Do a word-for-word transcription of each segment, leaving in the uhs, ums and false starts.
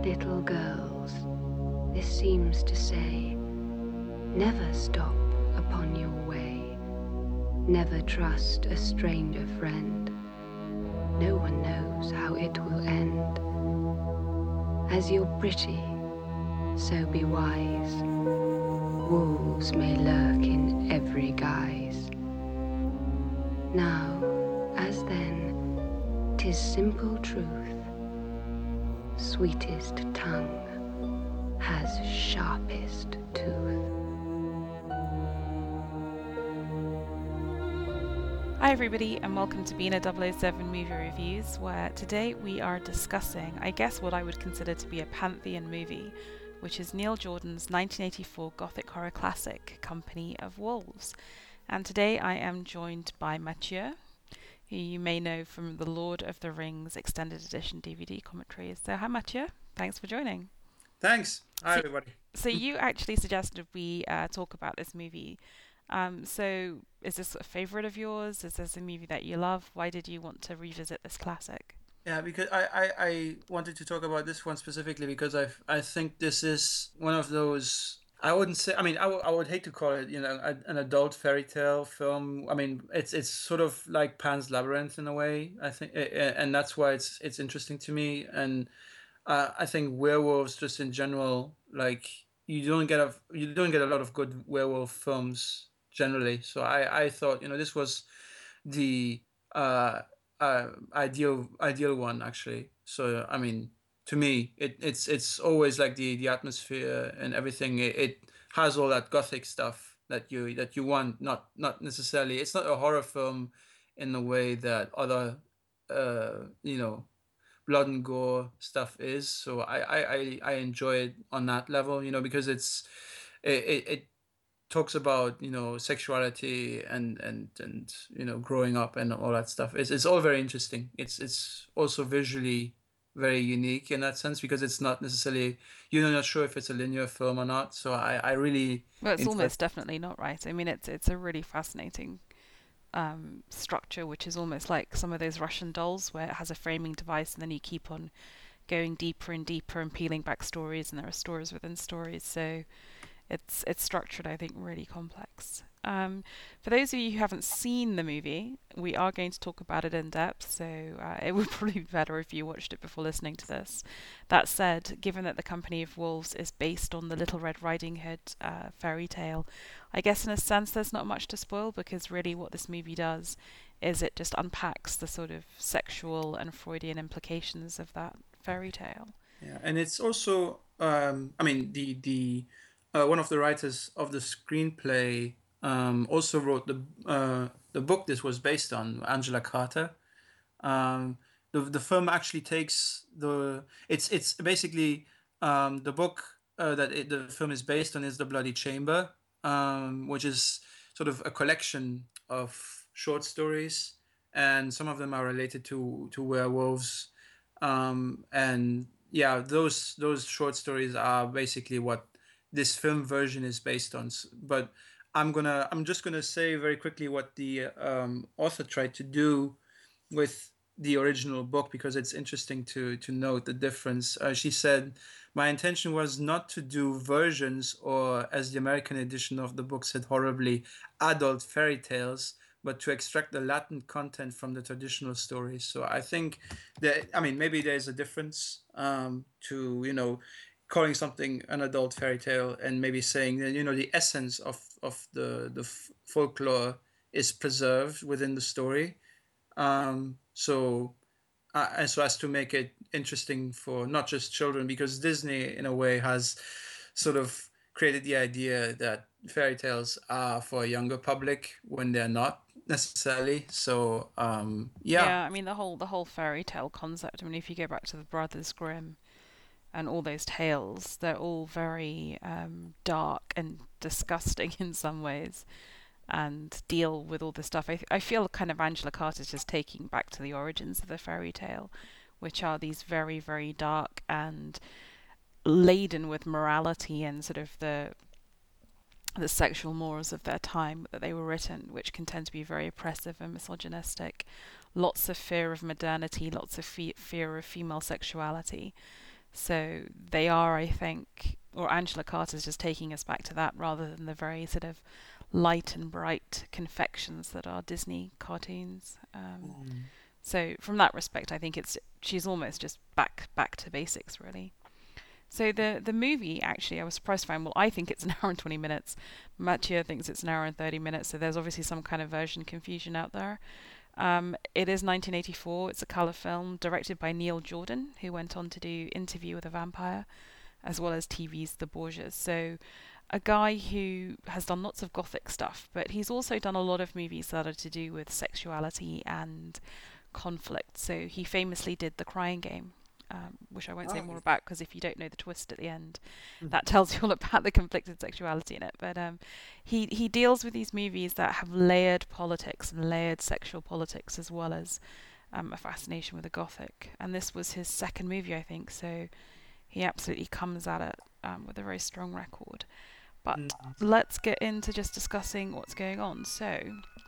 Little girls, this seems to say, never stop upon your way. Never trust a stranger friend. No one knows how it will end. As you're pretty, so be wise. Wolves may lurk in every guise. Now, as then, 'tis simple truth. Sweetest tongue has sharpest tooth. Hi everybody, and welcome to Bina double oh seven Movie Reviews, where today we are discussing, I guess, what I would consider to be a pantheon movie, which is Neil Jordan's nineteen eighty-four gothic horror classic, Company of Wolves. And today I am joined by Mathieu, who you may know from the Lord of the Rings Extended Edition D V D commentaries. So hi Mathieu, thanks for joining. Thanks. Hi so, everybody. So you actually suggested we uh, talk about this movie. Um, so is this a favourite of yours? Is this a movie that you love? Why did you want to revisit this classic? Yeah, because I, I, I wanted to talk about this one specifically because I I think this is one of those. I wouldn't say. I mean, I, w- I would hate to call it, you know, a, an adult fairy tale film. I mean, it's it's sort of like Pan's Labyrinth in a way. I think, a- a- and that's why it's it's interesting to me. And uh, I think werewolves, just in general, like you don't get a you don't get a lot of good werewolf films generally. So I I thought, you know, this was the uh, uh, ideal ideal one actually. So I mean, to me, it, it's it's always like the the atmosphere and everything. It, it has all that gothic stuff that you that you want. Not not necessarily. It's not a horror film in the way that other uh, you know blood and gore stuff is. So I I I, I enjoy it on that level. You know, because it's it, it, it talks about you know sexuality and and and you know growing up and all that stuff. It's it's all very interesting. It's it's also visually very unique in that sense because it's not necessarily you're not sure if it's a linear film or not. So I I really Well, it's enjoy. almost definitely not, right? I mean, it's it's a really fascinating um, structure, which is almost like some of those Russian dolls, where it has a framing device, and then you keep on going deeper and deeper and peeling back stories, and there are stories within stories. So it's it's structured, I think, really complex. Um, for those of you who haven't seen the movie, we are going to talk about it in depth, so uh, it would probably be better if you watched it before listening to this. That said, given that the Company of Wolves is based on the Little Red Riding Hood uh, fairy tale, I guess in a sense there's not much to spoil because really what this movie does is it just unpacks the sort of sexual and Freudian implications of that fairy tale. Yeah, and it's also um I mean the the uh, one of the writers of the screenplay um also wrote the uh the book this was based on, Angela Carter. Um, the the film actually takes the it's it's basically um, the book uh, that it, the film is based on is The Bloody Chamber, um, which is sort of a collection of short stories, and some of them are related to to werewolves, um, and yeah, those those short stories are basically what this film version is based on. But I'm gonna I'm just gonna say very quickly what the um, author tried to do with the original book because it's interesting to to note the difference. Uh, she said, "My intention was not to do versions or, as the American edition of the book said horribly, adult fairy tales, but to extract the latent content from the traditional stories." So I think that I mean maybe there's a difference um, to you know calling something an adult fairy tale and maybe saying that you know the essence of of the the f- folklore is preserved within the story, um, so uh, and so as to make it interesting for not just children, because Disney in a way has sort of created the idea that fairy tales are for a younger public when they're not necessarily. So um, yeah. Yeah, I mean the whole the whole fairy tale concept. I mean, if you go back to the Brothers Grimm and all those tales, they're all very um, dark and disgusting in some ways, and deal with all this stuff. I I feel kind of Angela Carter's just taking back to the origins of the fairy tale, which are these very very dark and laden with morality and sort of the the sexual morals of their time that they were written, which can tend to be very oppressive and misogynistic. Lots of fear of modernity, lots of fe- fear of female sexuality. So they are, I think, or Angela Carter's just taking us back to that rather than the very sort of light and bright confections that are Disney cartoons. Um, Mm. so from that respect, I think it's she's almost just back back to basics, really. So the the movie, actually, I was surprised to find. Well, I think it's an hour and twenty minutes. Mathieu thinks it's an hour and thirty minutes. So there's obviously some kind of version confusion out there. Um, it is nineteen eighty-four. It's a color film directed by Neil Jordan, who went on to do Interview with a Vampire, as well as T V's The Borgias. So a guy who has done lots of gothic stuff, but he's also done a lot of movies that are to do with sexuality and conflict. So he famously did The Crying Game, um, which I won't say Oh, more about because if you don't know the twist at the end, Mhm. that tells you all about the conflicted sexuality in it. But um, he he deals with these movies that have layered politics and layered sexual politics as well as um, a fascination with the gothic. And this was his second movie, I think. So he absolutely comes at it um, with a very strong record. But Mm. let's get into just discussing what's going on. So,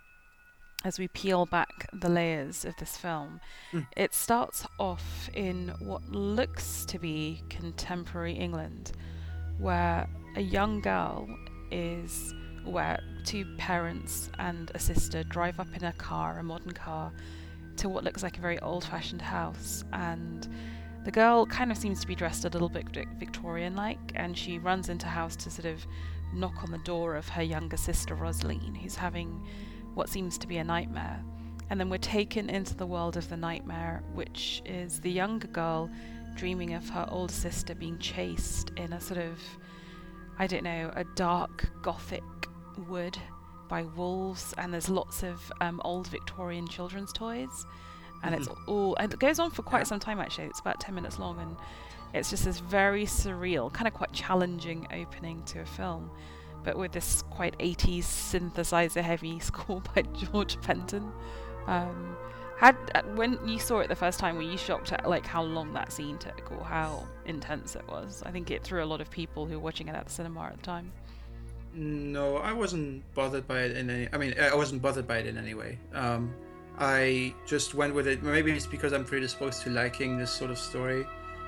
as we peel back the layers of this film, Mm. it starts off in what looks to be contemporary England, where a young girl is, where two parents and a sister drive up in a car, a modern car, to what looks like a very old fashioned house. And the girl kind of seems to be dressed a little bit Victorian like, and she runs into house to sort of knock on the door of her younger sister Rosaline, who's having what seems to be a nightmare. And then we're taken into the world of the nightmare, which is the younger girl dreaming of her older sister being chased in a sort of, I don't know, a dark gothic wood by wolves, and there's lots of um, old Victorian children's toys. And it's all, and it goes on for quite Yeah. some time actually. It's about ten minutes long, and it's just this very surreal, kind of quite challenging opening to a film, but with this quite eighties synthesizer heavy score by George Fenton. Um, had uh, when you saw it the first time, were you shocked at like how long that scene took or how intense it was? I think it threw a lot of people who were watching it at the cinema at the time. No, I wasn't bothered by it in any. I mean, I wasn't bothered by it in any way. Um, I just went with it. Maybe it's because I'm predisposed to liking this sort of story.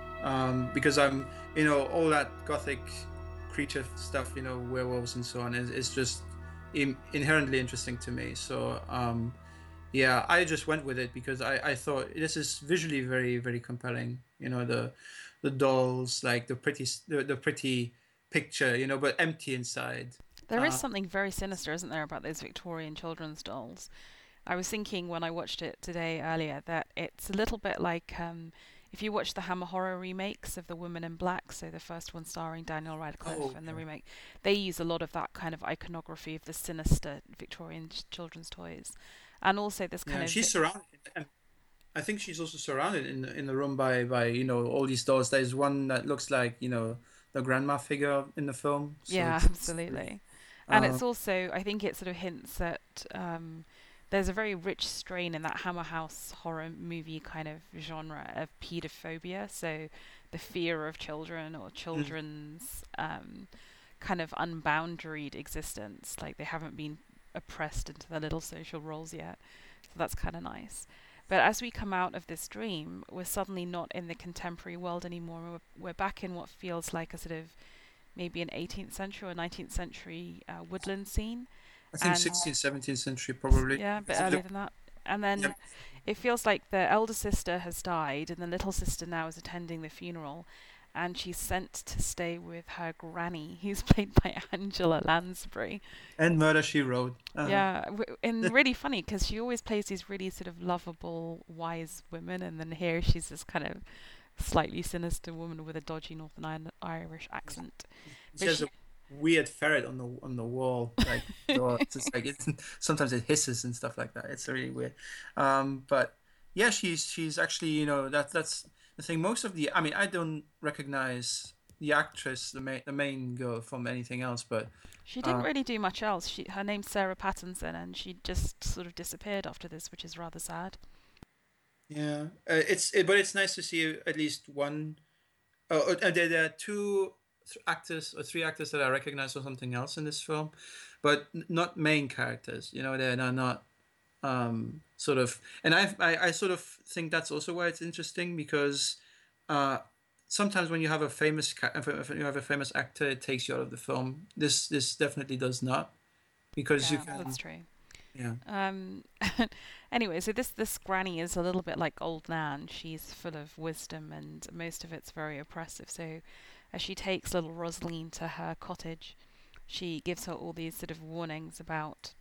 Um, because I'm, you know, all that gothic creature stuff, you know, werewolves and so on, is, is just in, inherently interesting to me. So, um, yeah, I just went with it because I, I thought this is visually very, very compelling. You know, the the dolls, like the pretty s- the, the pretty picture, you know, but empty inside. There is Uh, something very sinister, isn't there, about those Victorian children's dolls? I was thinking when I watched it today earlier that it's a little bit like um, if you watch the Hammer horror remakes of The Woman in Black, so the first one starring Daniel Radcliffe oh, and the yeah. remake, they use a lot of that kind of iconography of the sinister Victorian ch- children's toys. And also this kind Yeah, of, she's surrounded, and I think she's also surrounded in the, in the room by by you know all these dolls. There's one that looks like you know the grandma figure in the film. So yeah, it's, it's absolutely. And uh, it's also, I think it sort of hints at um, there's a very rich strain in that Hammer House horror movie kind of genre of paedophobia, so the fear of children or mm, children's um, kind of unboundaried existence, like they haven't been oppressed into their little social roles yet. So that's kind of nice. But as we come out of this dream, we're suddenly not in the contemporary world anymore. We're, we're back in what feels like a sort of maybe an eighteenth century or nineteenth century uh, woodland scene. I think And sixteenth, seventeenth century s- probably. yeah, a bit Because it earlier look, than that. And yep. then it feels like the elder sister has died, and the little sister now is attending the funeral, and she's sent to stay with her granny, who's played by Angela Lansbury. And Murder She Wrote. Uh-huh. Yeah, w- and really funny because she always plays these really sort of lovable, wise women, and then here she's this kind of slightly sinister woman with a dodgy Northern Ir- Irish accent. She But has a she, weird ferret on the on the wall, like door. It's just like it's sometimes it hisses and stuff like that. It's really weird. Um, but yeah, she's she's actually you know that that's the thing. Most of the I mean I don't recognize the actress, the main the main girl from anything else, but she didn't uh, really do much else. She her name's Sarah Pattinson, and she just sort of disappeared after this, which is rather sad. yeah, uh, it's it, but it's nice to see at least one. Oh, uh, there, there are two th- actors or three actors that I recognize from something else in this film, but n- not main characters. You know, they're not, not um, sort of, and I, I I sort of think that's also why it's interesting because uh, sometimes when you have a famous ca- if you have a famous actor, it takes you out of the film. This this definitely does not, because you Yeah, that's can, true. yeah. Um, anyway, so this this granny is a little bit like old Nan. She's full of wisdom, and most of it's very oppressive. So, as she takes little Rosaline to her cottage, she gives her all these sort of warnings about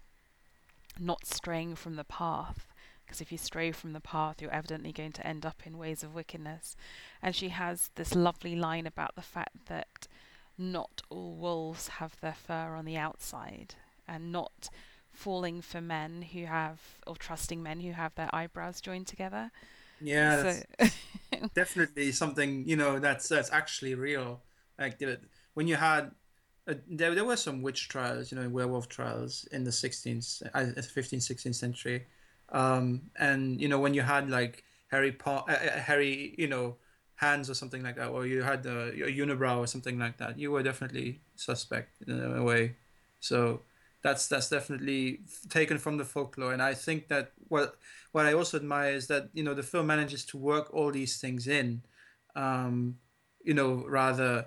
not straying from the path. Because if you stray from the path, you're evidently going to end up in ways of wickedness. And she has this lovely line about the fact that not all wolves have their fur on the outside, and not falling for men who have, or trusting men who have their eyebrows joined together. Yeah, So, that's definitely something, you know, that's that's actually real. Like the, when you had uh, there there were some witch trials, you know, werewolf trials in the sixteenth, uh, fifteenth, sixteenth century. Um, and you know, when you had like hairy paw, uh, uh, hairy, you know, hands or something like that, or you had uh, a unibrow or something like that, you were definitely suspect in a way. So that's that's definitely taken from the folklore, and I think that what what I also admire is that, you know, the film manages to work all these things in, um, you know, rather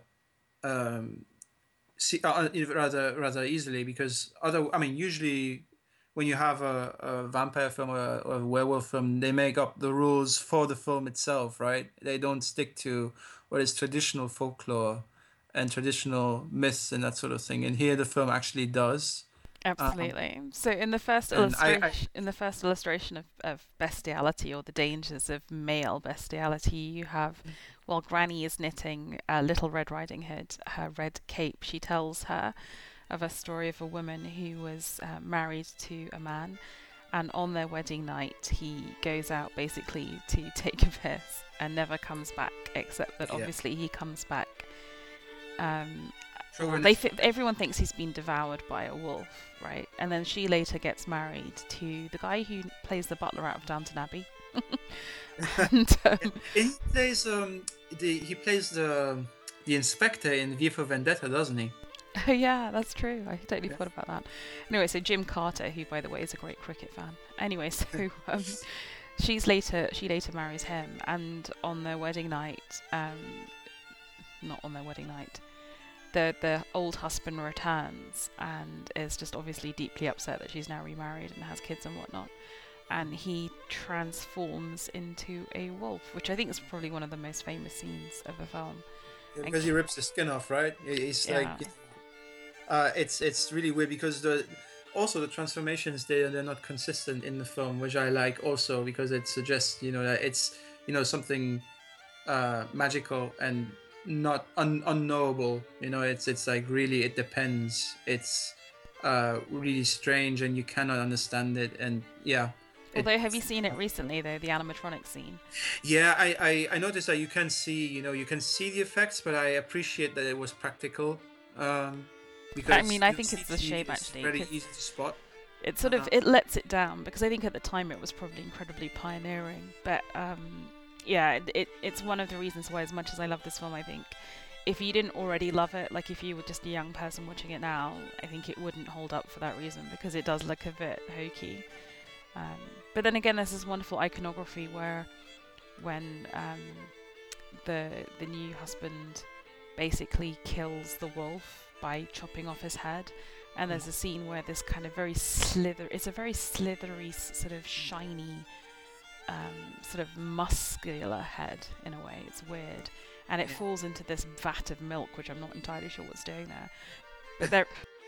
um, see, uh, rather rather easily, because other I mean usually when you have a, a vampire film or a, or a werewolf film, they make up the rules for the film itself, right? They don't stick to what is traditional folklore and traditional myths and that sort of thing. And here the film actually does. Um, absolutely. So in the first and I, I illustration, in the first illustration of, of bestiality or the dangers of male bestiality, you have, while Granny is knitting uh, Little Red Riding Hood her red cape, she tells her of a story of a woman who was uh, married to a man, and on their wedding night he goes out basically to take a piss and never comes back, except that yeah, obviously he comes back, um, or they chauvinist. th- everyone thinks he's been devoured by a wolf, right? And then she later gets married to the guy who plays the butler out of Downton Abbey. and And um, he plays um the he plays the the inspector in V for Vendetta, doesn't he? oh yeah, that's true. I totally Yeah. forgot about that. Anyway, so Jim Carter, who by the way is a great cricket fan. Anyway, so um, she's later she later marries him, and on their wedding night, um, not on their wedding night, the the old husband returns and is just obviously deeply upset that she's now remarried and has kids and whatnot. And he transforms into a wolf, which I think is probably one of the most famous scenes of the film. Yeah, And because he rips the skin off, right? It's like yeah, uh, it's it's really weird because the also the transformations, they they're not consistent in the film, which I like also because it suggests, you know, that it's, you know, something uh, magical and not un- unknowable. You know, it's it's like really it depends. It's uh, really strange and you cannot understand it. And yeah, it although have you seen it recently though, the animatronic scene? yeah, I, I I noticed that you can see, you know, you can see the effects, but I appreciate that it was practical, um, I because, mean, I you know, think it's a C G shame is actually, very because easy to spot. it sort of Uh, it lets it down, because I think at the time it was probably incredibly pioneering. But um, yeah, it, it it's one of the reasons why, as much as I love this film, I think if you didn't already love it, like if you were just a young person watching it now, I think it wouldn't hold up for that reason, because it does look a bit hokey. Um, but then again, there's this wonderful iconography where when um, the the new husband basically kills the wolf by chopping off his head, and there's a scene where this kind of very slither it's a very slithery sort of shiny um, sort of muscular head in a way. It's weird, and it yeah. falls into this vat of milk, which I'm not entirely sure what's doing there. But there,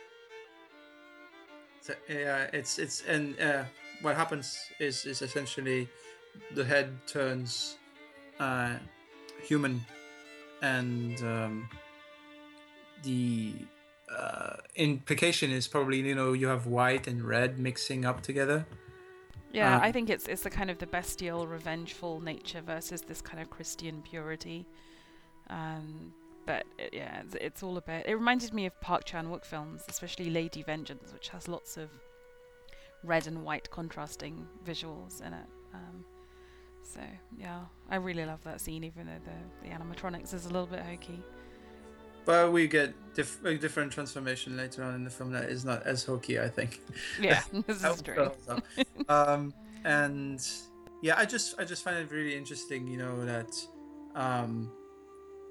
So, yeah, it's it's and uh, what happens is is essentially the head turns uh, human, and um, the uh, implication is probably, you know, you have white and red mixing up together. yeah, Uh, I think it's it's the kind of the bestial, revengeful nature versus this kind of Christian purity. Um, but it, yeah, it's, it's all about. It reminded me of Park Chan Wook films, especially Lady Vengeance, which has lots of red and white contrasting visuals in it. Um, so yeah, I really love that scene, even though the, the animatronics is a little bit hokey. but we get diff- a different transformation later on in the film that is not as hokey, I think. Yeah, this That is was true. also- um, and yeah, I just I just find it really interesting, you know, that um,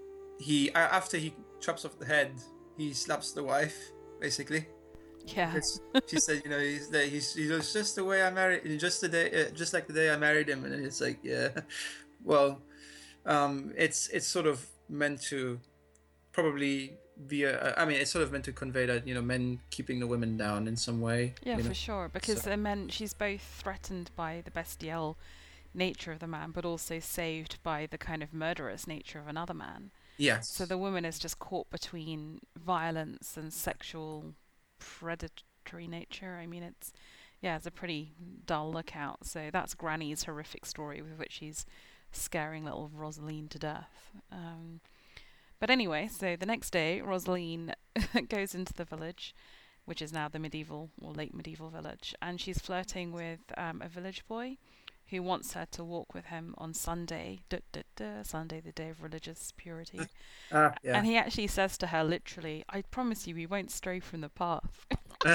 he a- after he chops off the head, he slaps the wife basically. Yeah. It's, she said, you know, he's that he's he was just the way I married, just the day, uh, just like the day I married him, and then it's like, yeah, well, um, it's it's sort of meant to probably be a, I mean, it's sort of meant to convey that, you know, men keeping the women down in some way. Yeah, you know? for sure. Because So- the men, she's both threatened by the bestial nature of the man, but also saved by the kind of murderous nature of another man. Yes. So the woman is just caught between violence and sexual predatory nature. I mean, it's yeah, it's a pretty dull lookout. So that's Granny's horrific story with which she's scaring little Rosaline to death. Um, but anyway, so the next day, Rosaline goes into the village, which is now the medieval or late medieval village, and she's flirting with um, a village boy who wants her to walk with him on Sunday, duh, duh, duh, Sunday, the day of religious purity. Ah, yeah. And he actually says to her, literally, I promise you, we won't stray from the path.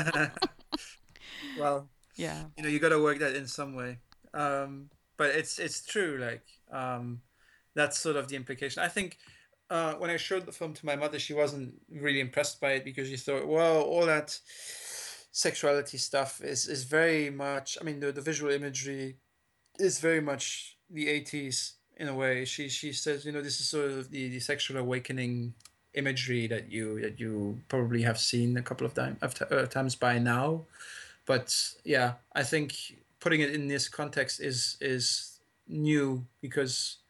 Well, Yeah. you know, you got to work that in some way. Um, but it's it's true. Like um, that's sort of the implication. I think uh, when I showed the film to my mother, she wasn't really impressed by it because she thought, well, all that sexuality stuff is is very much. I mean, the the visual imagery is very much the eighties in a way. She she says, you know, this is sort of the, the sexual awakening imagery that you that you probably have seen a couple of time, of t- uh, times by now. But yeah, I think putting it in this context is is new because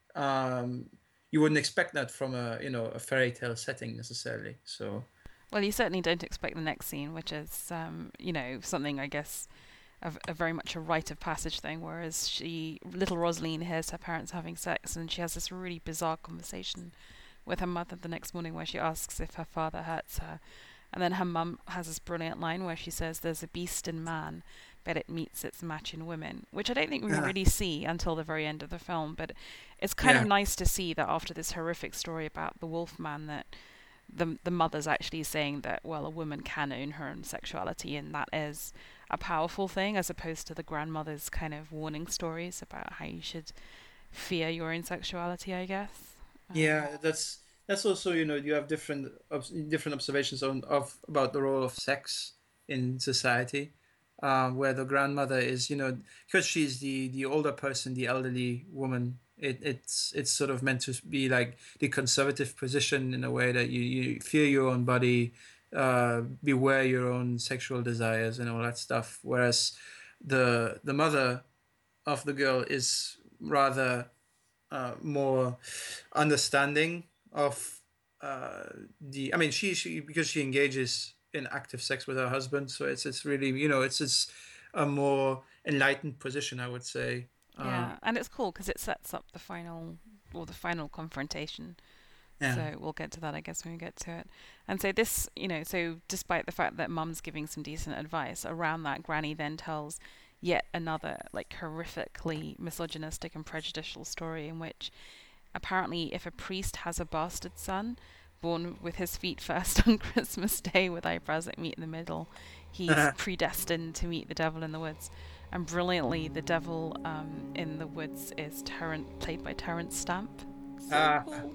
um, you wouldn't expect that from a you know a fairy tale setting necessarily. So Well, you certainly don't expect the next scene, which is, um, you know, something, I guess, a, a very much a rite of passage thing, whereas she, little Rosaline hears her parents having sex, and she has this really bizarre conversation with her mother the next morning where she asks if her father hurts her. And then her mum has this brilliant line where she says, there's a beast in man, but it meets its match in women, which I don't think we Yeah. really see until the very end of the film. But it's kind Yeah. of nice to see that after this horrific story about the wolf man, that the the mother's actually saying that, well, a woman can own her own sexuality, and that is a powerful thing, as opposed to the grandmother's kind of warning stories about how you should fear your own sexuality, I guess. Um, yeah, that's that's also you know you have different obs- different observations on of about the role of sex in society, um, where the grandmother is you know because she's the the older person, the elderly woman. It, it's it's sort of meant to be like the conservative position in a way that you, you fear your own body, uh, beware your own sexual desires and all that stuff. Whereas the the mother of the girl is rather uh, more understanding of uh, the. I mean, she she because she engages in active sex with her husband, so it's it's really you know it's it's a more enlightened position, I would say. Yeah, Um, and it's cool because it sets up the final, or the final confrontation. yeah. So we'll get to that, I guess, when we get to it. And so this, you know, so despite the fact that Mum's giving some decent advice around that, Granny then tells yet another like horrifically misogynistic and prejudicial story in which apparently if a priest has a bastard son born with his feet first on Christmas Day with eyebrows that meet in the middle, he's predestined to meet the devil in the woods. And brilliantly, the devil um, in the woods is Terrence, played by Terrence Stamp. So Ah. cool.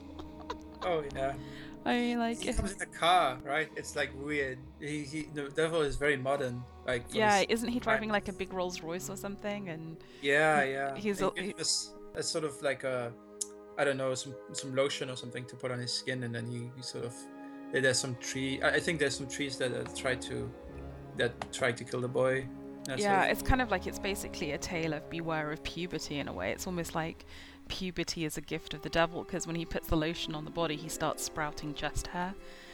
Oh yeah. I mean, like, He comes in a car, right? It's like weird. He, he the devil is very modern, like for yeah, his isn't he driving time. like a big Rolls Royce or something? And Yeah, yeah. he's And a- he gives us a sort of like a, I don't know, some some lotion or something to put on his skin, and then he, he sort of there's some tree. I I think there's some trees that uh, try to that try to kill the boy. That sort yeah, of- it's kind of like it's basically a tale of beware of puberty in a way. It's almost like puberty is a gift of the devil because when he puts the lotion on the body, he starts sprouting chest hair.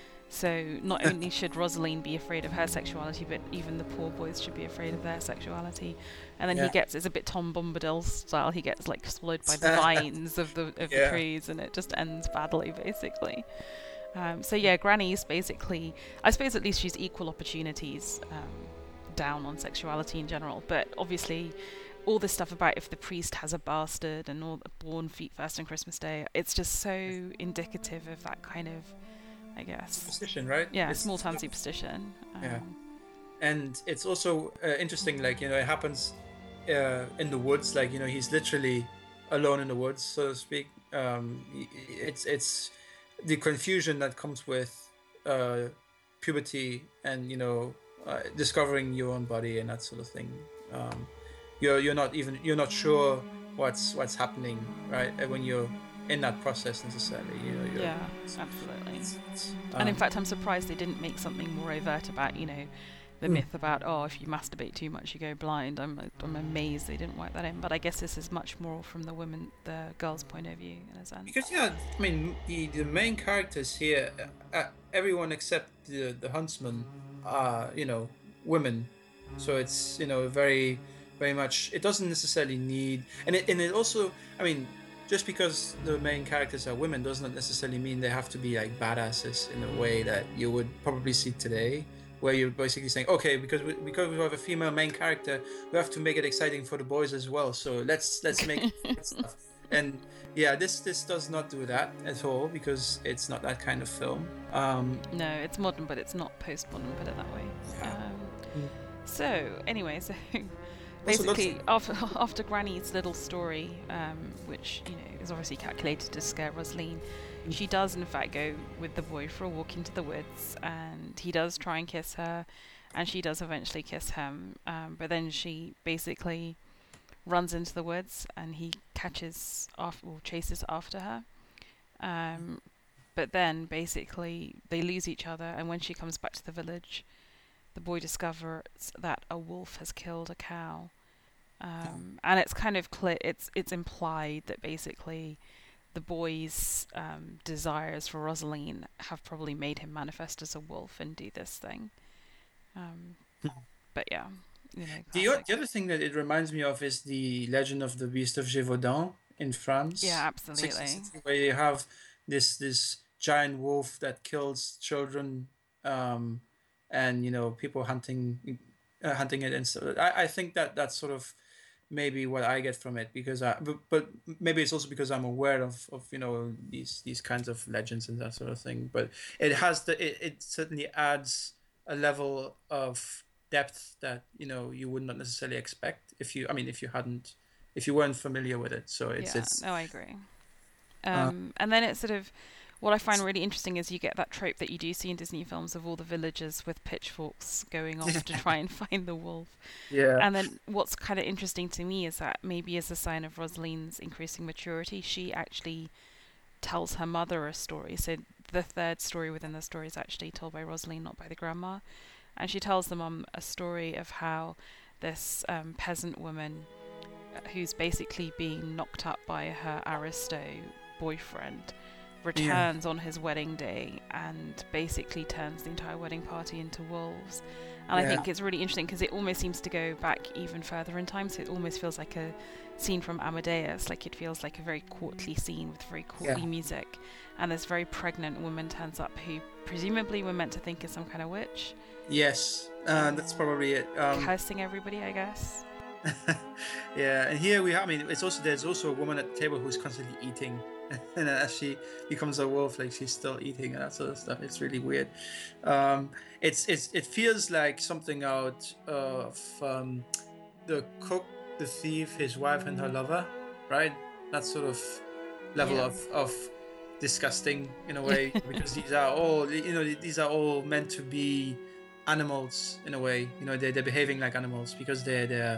So not only should Rosaline be afraid of her sexuality, but even the poor boys should be afraid of their sexuality. And then Yeah. he gets, it's a bit Tom Bombadil style, he gets like swallowed by the vines of the of the Yeah. trees, and it just ends badly, basically. Um, so yeah, Granny's basically, I suppose at least she's equal opportunities um, down on sexuality in general. But obviously, all this stuff about if the priest has a bastard and all the born feet first on Christmas Day, it's just so indicative of that kind of, I guess, superstition, right? yeah, It's- small town superstition. Um, Yeah. And it's also uh, interesting, like you know, it happens uh, in the woods. Like you know, he's literally alone in the woods, so to speak. Um, y- it's it's the confusion that comes with uh, puberty and you know uh, discovering your own body and that sort of thing. Um, you're you're not even you're not sure what's what's happening, right? And when you're in that process necessarily, you know. You're, Yeah, absolutely. it's, it's, And in um, fact, I'm surprised they didn't make something more overt about, you know, the Mm. myth about, oh, if you masturbate too much, you go blind. I'm I'm amazed they didn't work that in. But I guess this is much more from the women, the girls' point of view, in a sense. Because yeah, I mean the the main characters here, uh, uh, everyone except the the huntsman are you know women, so it's you know very very much. It doesn't necessarily need, and it and it also, I mean, just because the main characters are women does not necessarily mean they have to be like badasses in a way that you would probably see today, where you're basically saying, okay, because we, because we have a female main character, we have to make it exciting for the boys as well. So let's let's make stuff. And yeah, this this does not do that at all because it's not that kind of film. Um, No, it's modern, but it's not post-modern, put it that way. Yeah. Um, Mm. so, anyway, so Also lots- basically, after, after Granny's little story, um, which, you know, is obviously calculated to scare Rosaline, she does, in fact, go with the boy for a walk into the woods, and he does try and kiss her, and she does eventually kiss him, um, but then she basically runs into the woods, and he catches off or chases after her. Um, but then basically they lose each other, and when she comes back to the village, the boy discovers that a wolf has killed a cow. Um, and it's kind of clear, it's it's implied that basically the boy's um, desires for Rosaline have probably made him manifest as a wolf and do this thing. Um, but yeah, you know, the, o- classic. the other thing that it reminds me of is the Legend of the Beast of Gévaudan in France. Yeah, absolutely. sixteen sixty, where you have this this giant wolf that kills children, um, and you know people hunting uh, hunting it, and so I, I think that that's sort of maybe what I get from it because I but, but maybe it's also because I'm aware of, of you know these these kinds of legends and that sort of thing. But it has the it, it certainly adds a level of depth that you know you would not necessarily expect if you I mean if you hadn't if you weren't familiar with it. So it's yeah, it's no, I agree. Um, and then it's sort of what I find really interesting is you get that trope that you do see in Disney films of all the villagers with pitchforks going off to try and find the wolf. yeah And then what's kind of interesting to me is that maybe as a sign of Rosaline's increasing maturity, she actually tells her mother a story. So the third story within the story is actually told by Rosaline, not by the grandma. And she tells the mum a story of how this um, peasant woman uh, who's basically been knocked up by her aristo boyfriend returns on his wedding day and basically turns the entire wedding party into wolves. And Yeah. I think it's really interesting because it almost seems to go back even further in time, so it almost feels like a scene from Amadeus, like it feels like a very courtly scene with very courtly Yeah. music, and this very pregnant woman turns up who presumably we're meant to think is some kind of witch, yes uh, that's probably it. Um, cursing everybody, I guess. yeah, and here we have. I mean, it's also there's also a woman at the table who's constantly eating, and as she becomes a wolf, like she's still eating and that sort of stuff. It's really weird. Um, it's it's it feels like something out of um, the cook, the thief, his wife, and her lover, right? That sort of level Yeah. of of disgusting in a way because these are all you know these are all meant to be animals in a way. You know, they they're behaving like animals because they're they're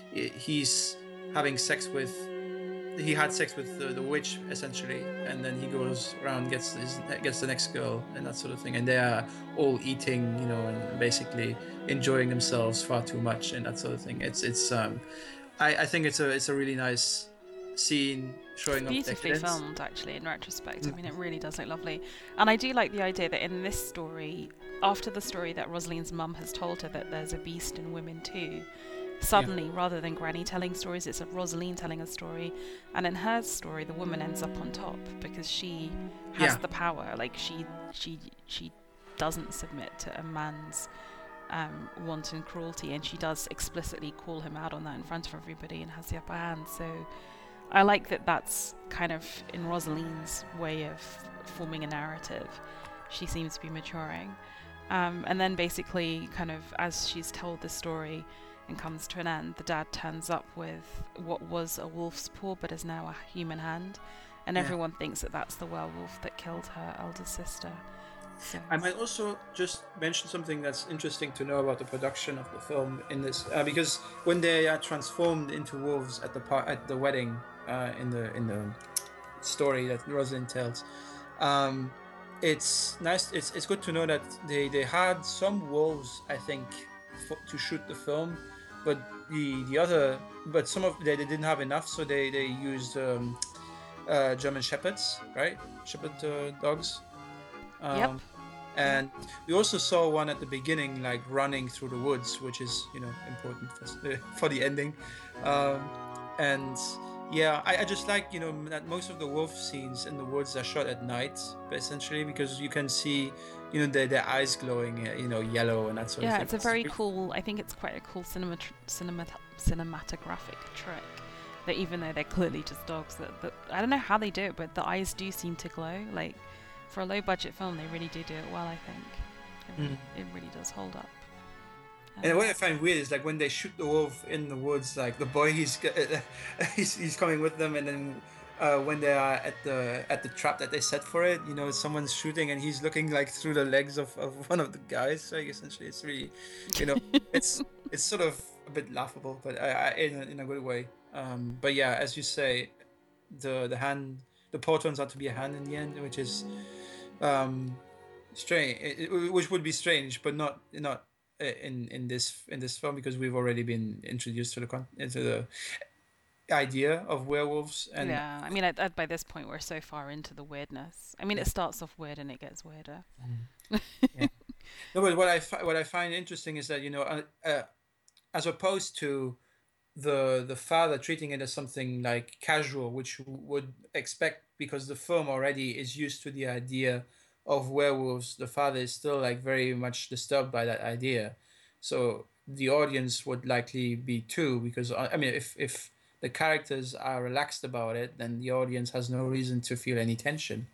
he's having sex with he had sex with the, the witch essentially, and then he goes around gets his, gets the next girl and that sort of thing, and they are all eating, you know, and basically enjoying themselves far too much and that sort of thing. It's it's um, I, I think it's a it's a really nice scene showing It's up beautifully decadence. filmed, actually, in retrospect. I mean, it really does look lovely. And I do like the idea that in this story, after the story that Rosaline's mum has told her that there's a beast in women too, suddenly, rather than Granny telling stories, it's Rosaline telling a story. And in her story, the woman ends up on top because she has Yeah. the power. Like, she she she doesn't submit to a man's um, wanton cruelty, and she does explicitly call him out on that in front of everybody and has the upper hand. So I like that that's kind of in Rosaline's way of forming a narrative. She seems to be maturing. Um, and then basically, kind of as she's told the story and comes to an end, the dad turns up with what was a wolf's paw but is now a human hand. and Yeah. everyone thinks that that's the werewolf that killed her elder sister. So, I might also just mention something that's interesting to know about the production of the film in this, uh, because when they are transformed into wolves at the par- at the wedding, uh, in the in the story that Rosalind tells, um, it's nice. It's it's good to know that they they had some wolves, I think, for, to shoot the film, but the the other, but some of they, they didn't have enough, so they they used um, uh, German shepherds, right? Shepherd uh, dogs. yep. Um, and we also saw one at the beginning, like running through the woods, which is, you know, important for, for the ending. Um, and yeah, I, I just like, you know, that most of the wolf scenes in the woods are shot at night, essentially, because you can see, you know, their, their eyes glowing, uh, you know, yellow and that sort of Yeah, thing. it's a very cool. I think it's quite a cool cinema cinema cinematographic trick. That even though they're clearly just dogs, that, that I don't know how they do it, but the eyes do seem to glow. Like for a low budget film, they really do do it well. I think it really, Mm. it really does hold up. Um, And what I find weird is like when they shoot the wolf in the woods, like the boy he's he's, he's coming with them, and then uh, when they are at the at the trap that they set for it, you know, someone's shooting and he's looking like through the legs of, of one of the guys. So essentially, it's really, you know, it's it's sort of a bit laughable, but I, I, in a, in a good way. Um, but yeah, as you say, the the hand the paw turns out to be a hand in the end, which is um, strange, it, it- which would be strange, but not not uh, in in this in this film, because we've already been introduced to the con- into the idea of werewolves. And yeah, I mean, at, at, by this point, we're so far into the weirdness. I mean, it starts off weird and it gets weirder. yeah. No, but what I fi- what I find interesting is that, you know, uh, uh, as opposed to the the father treating it as something like casual, which you would expect, because the film already is used to the idea of werewolves. The father is still like very much disturbed by that idea, so the audience would likely be too, because I I mean, if if the characters are relaxed about it, then the audience has no reason to feel any tension.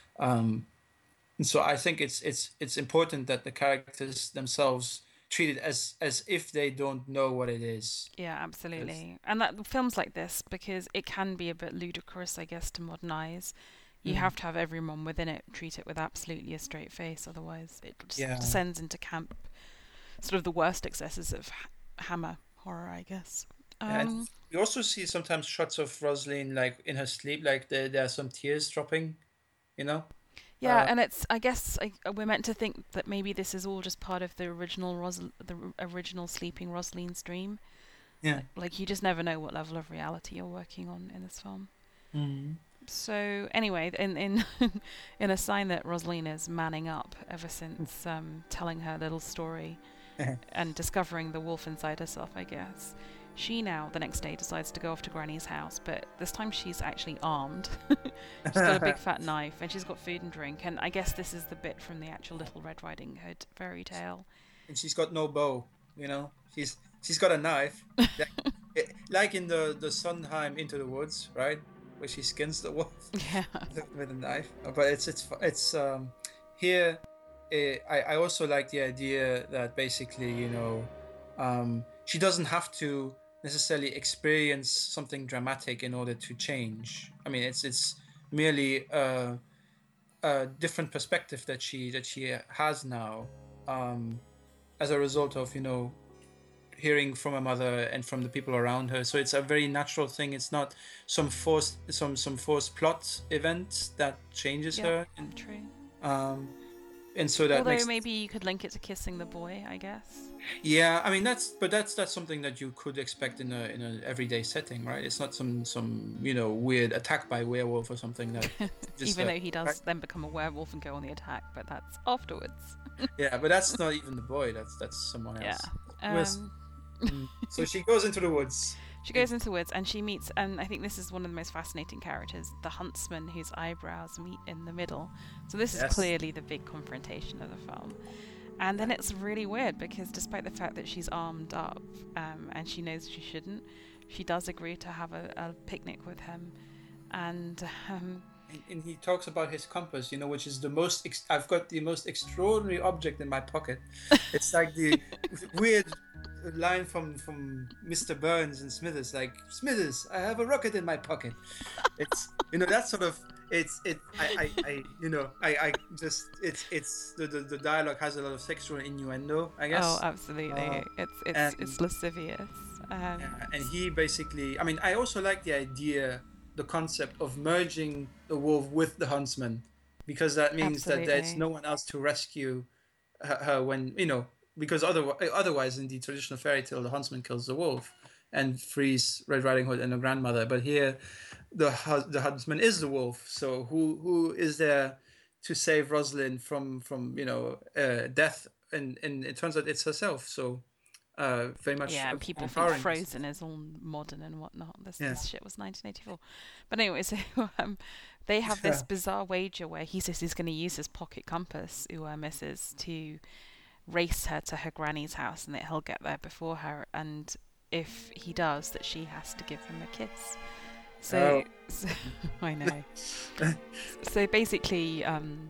Um, and so I think it's it's it's important that the characters themselves treat it as as if they don't know what it is. Yeah, 'Cause- absolutely. And that films like this, because it can be a bit ludicrous, I guess, to modern eyes. You Mm. have to have everyone within it treat it with absolutely a straight face, otherwise it just Yeah. descends into camp, sort of the worst excesses of h- Hammer horror, I guess. Yeah, and Um, you also see sometimes shots of Rosalind like in her sleep, like there, there are some tears dropping, you know? yeah, Uh, and it's I guess I, we're meant to think that maybe this is all just part of the original Ros- the r- original sleeping Rosalind's dream. yeah. Like you just never know what level of reality you're working on in this film. Mhm. So anyway, in in in a sign that Rosaline is manning up ever since um, telling her little story and discovering the wolf inside herself, I guess. She now, the next day, decides to go off to Granny's house, but this time she's actually armed. She's got a big fat knife and she's got food and drink, and I guess this is the bit from the actual Little Red Riding Hood fairy tale. And she's got no bow, you know? She's she's got a knife. Like, eh, like in the, the Sondheim Into the Woods, right? Where she skins the wolf Yeah. with a knife. But it's it's it's um here eh, I, I also like the idea that basically, you know, um, she doesn't have to necessarily experience something dramatic in order to change. I mean, it's it's merely a, a different perspective that she that she has now, um, as a result of, you know, hearing from her mother and from the people around her. So it's a very natural thing. It's not some forced some some forced plot event that changes Yeah, her. And, true. um, and so that Although makes maybe you could link it to kissing the boy, I guess. yeah. I mean, that's but that's that's something that you could expect in a in an everyday setting, right? It's not some some you know weird attack by werewolf or something that just, Even uh, though he does right? then become a werewolf and go on the attack, but that's afterwards. Yeah, but that's not even the boy. That's that's someone Yeah. else. Whereas- Um, Mm. So she goes into the woods. She goes into the woods and she meets, and I think this is one of the most fascinating characters, the huntsman whose eyebrows meet in the middle. So this Yes. is clearly the big confrontation of the film. And then it's really weird because despite the fact that she's armed up um, and she knows she shouldn't, she does agree to have a, a picnic with him. And um, And, and he talks about his compass, you know, which is the most. Ex- I've got the most extraordinary object in my pocket. It's like the weird a line from from Mister Burns and Smithers, like, Smithers, I have a rocket in my pocket. It's, you know, that sort of, it's it I I, I you know I, I just it's it's the, the the dialogue has a lot of sexual innuendo, I guess. Oh, absolutely. Uh, it's it's and it's lascivious. Um, yeah, and he basically, I mean, I also like the idea, the concept of merging the wolf with the huntsman, because that means that there's Absolutely. no one else to rescue her, her when, you know, because otherwise, otherwise in the traditional fairy tale, the huntsman kills the wolf and frees Red Riding Hood and the grandmother. But here, the hu- the huntsman is the wolf. So who who is there to save Rosalind from from you know uh, death? And and it turns out it's herself. So uh, very much yeah, and people think empowering. Frozen is all modern and whatnot. This Yeah. this shit was nineteen eighty-four. But anyway, so um, they have this bizarre wager where he says he's going to use his pocket compass, Ua misses, to race her to her granny's house, and that he'll get there before her. And if he does, that she has to give him a kiss. So, Oh. so I know. So basically, um,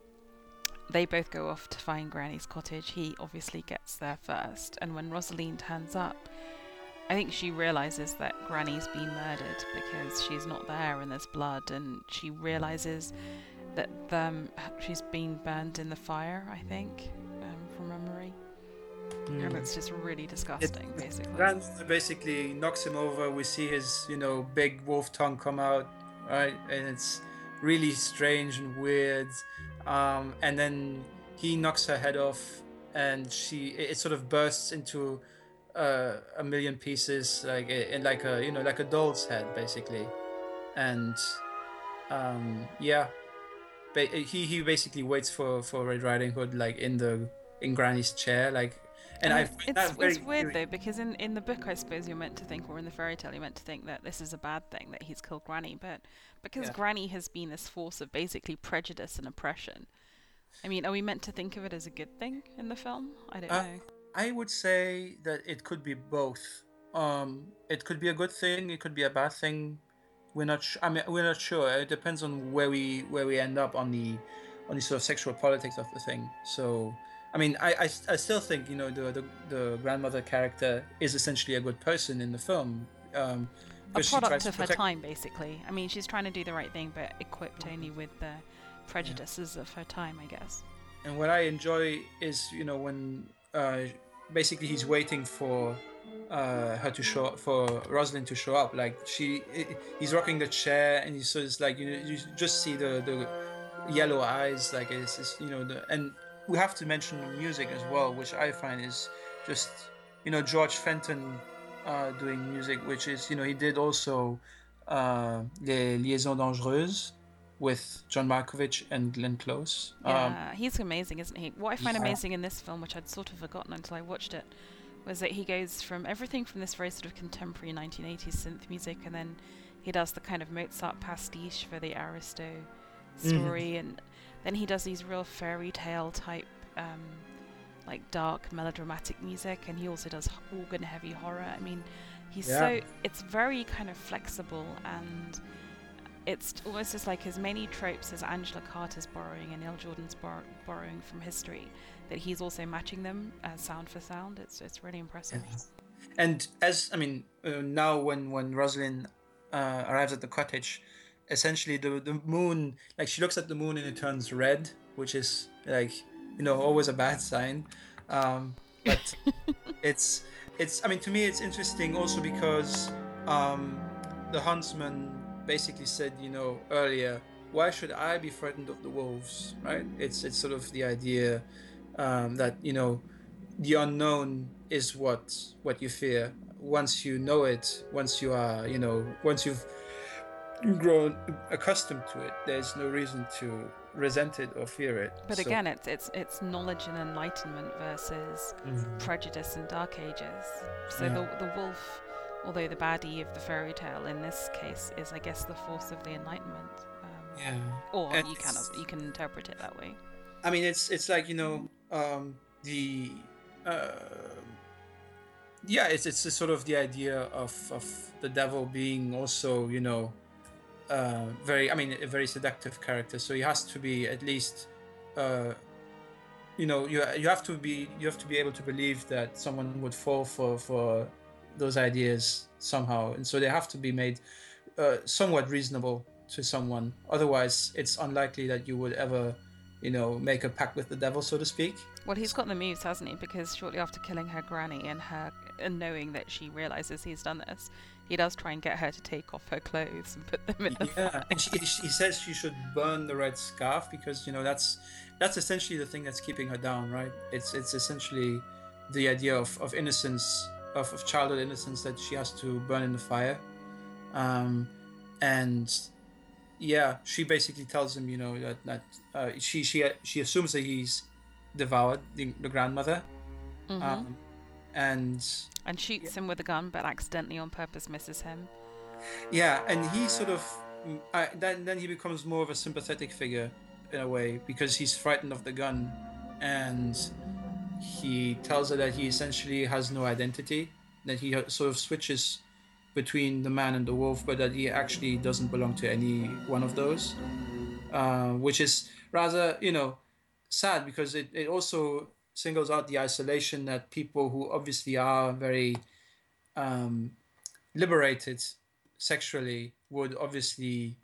they both go off to find Granny's cottage. He obviously gets there first, and when Rosaline turns up, I think she realizes that Granny's been murdered because she's not there and there's blood, and she realizes that um, she's been burned in the fire, I think, um, from memory. Mm. And it's just really disgusting, it, basically. Grandmother basically knocks him over. We see his, you know, big wolf tongue come out, right? And it's really strange and weird. Um, and then he knocks her head off, and she it, it sort of bursts into uh, a million pieces, like in like a you know like a doll's head, basically. And um, yeah, ba- he he basically waits for for Red Riding Hood, like in the in Granny's chair, like. And, and I it's, that very, it's weird though, because in, in the book, I suppose you're meant to think, or in the fairy tale, you're meant to think that this is a bad thing, that he's killed Granny. But because yeah. Granny has been this force of basically prejudice and oppression, I mean, are we meant to think of it as a good thing in the film? I don't uh, know. I would say that it could be both. Um, it could be a good thing. It could be a bad thing. We're not. Sh- I mean, we're not sure. It depends on where we where we end up on the on the sort of sexual politics of the thing. So. I mean, I, I, I still think, you know, the, the the grandmother character is essentially a good person in the film. Um, a product of her time, basically. I mean, she's trying to do the right thing, but equipped only with the prejudices yeah. of her time, I guess. And what I enjoy is, you know, when uh, basically he's waiting for uh, her to show, for Rosalind to show up. Like she, he's rocking the chair, and you so it's like you you just see the the yellow eyes, like it's, it's you know the and. We have to mention the music as well, which I find is just, you know, George Fenton uh, doing music, which is, you know, he did also uh, Les Liaisons Dangereuses with John Malkovich and Glenn Close. Yeah, um, he's amazing, isn't he? What I find yeah. amazing in this film, which I'd sort of forgotten until I watched it, was that he goes from everything from this very sort of contemporary nineteen eighties synth music, and then he does the kind of Mozart pastiche for the Aristo story, mm-hmm. and then he does these real fairy tale type, um, like dark melodramatic music, and he also does organ heavy horror. I mean, he's yeah. so it's very kind of flexible, and it's almost just like as many tropes as Angela Carter's borrowing and Neil Jordan's bor- borrowing from history, that he's also matching them uh, sound for sound. It's it's really impressive. Yes. And as I mean, uh, now when when Rosalind uh, arrives at the cottage. Essentially, the the moon, like she looks at the moon and it turns red, which is like, you know, always a bad sign. Um, but it's it's. I mean, to me, it's interesting also because um, the huntsman basically said, you know, earlier, why should I be frightened of the wolves, right? It's it's sort of the idea um, that you know, the unknown is what what you fear. Once you know it, once you are, you know, once you've grown accustomed to it, there's no reason to resent it or fear it. But so. again, it's it's it's knowledge and enlightenment versus mm-hmm. prejudice and dark ages. So yeah. the the wolf, although the baddie of the fairy tale in this case, is I guess the force of the Enlightenment. Um, yeah. Or and you can you can interpret it that way. I mean, it's it's like you know um, the. Uh, yeah, it's it's a sort of the idea of of the devil being also you know. Uh, very, I mean, a very seductive character. So he has to be at least, uh, you know, you you have to be you have to be able to believe that someone would fall for for those ideas somehow, and so they have to be made uh, somewhat reasonable to someone. Otherwise, it's unlikely that you would ever, you know, make a pact with the devil, so to speak. Well, he's got the moves, hasn't he? Because shortly after killing her granny and her and knowing that she realizes he's done this, he does try and get her to take off her clothes and put them in the Yeah, fire. and she, he says she should burn the red scarf because, you know, that's that's essentially the thing that's keeping her down, right? It's it's essentially the idea of, of innocence, of, of childhood innocence that she has to burn in the fire. Um, and yeah, she basically tells him, you know, that, that uh, she she she assumes that he's devoured the, the grandmother, Mm-hmm. um, and And shoots him with a gun, but accidentally on purpose misses him. yeah, and he sort of uh, then then he becomes more of a sympathetic figure in a way because he's frightened of the gun, and he tells her that he essentially has no identity, that he sort of switches between the man and the wolf, but that he actually doesn't belong to any one of those, uh, which is rather, you know, sad because it, it also singles out the isolation that people who obviously are very um, liberated sexually would obviously,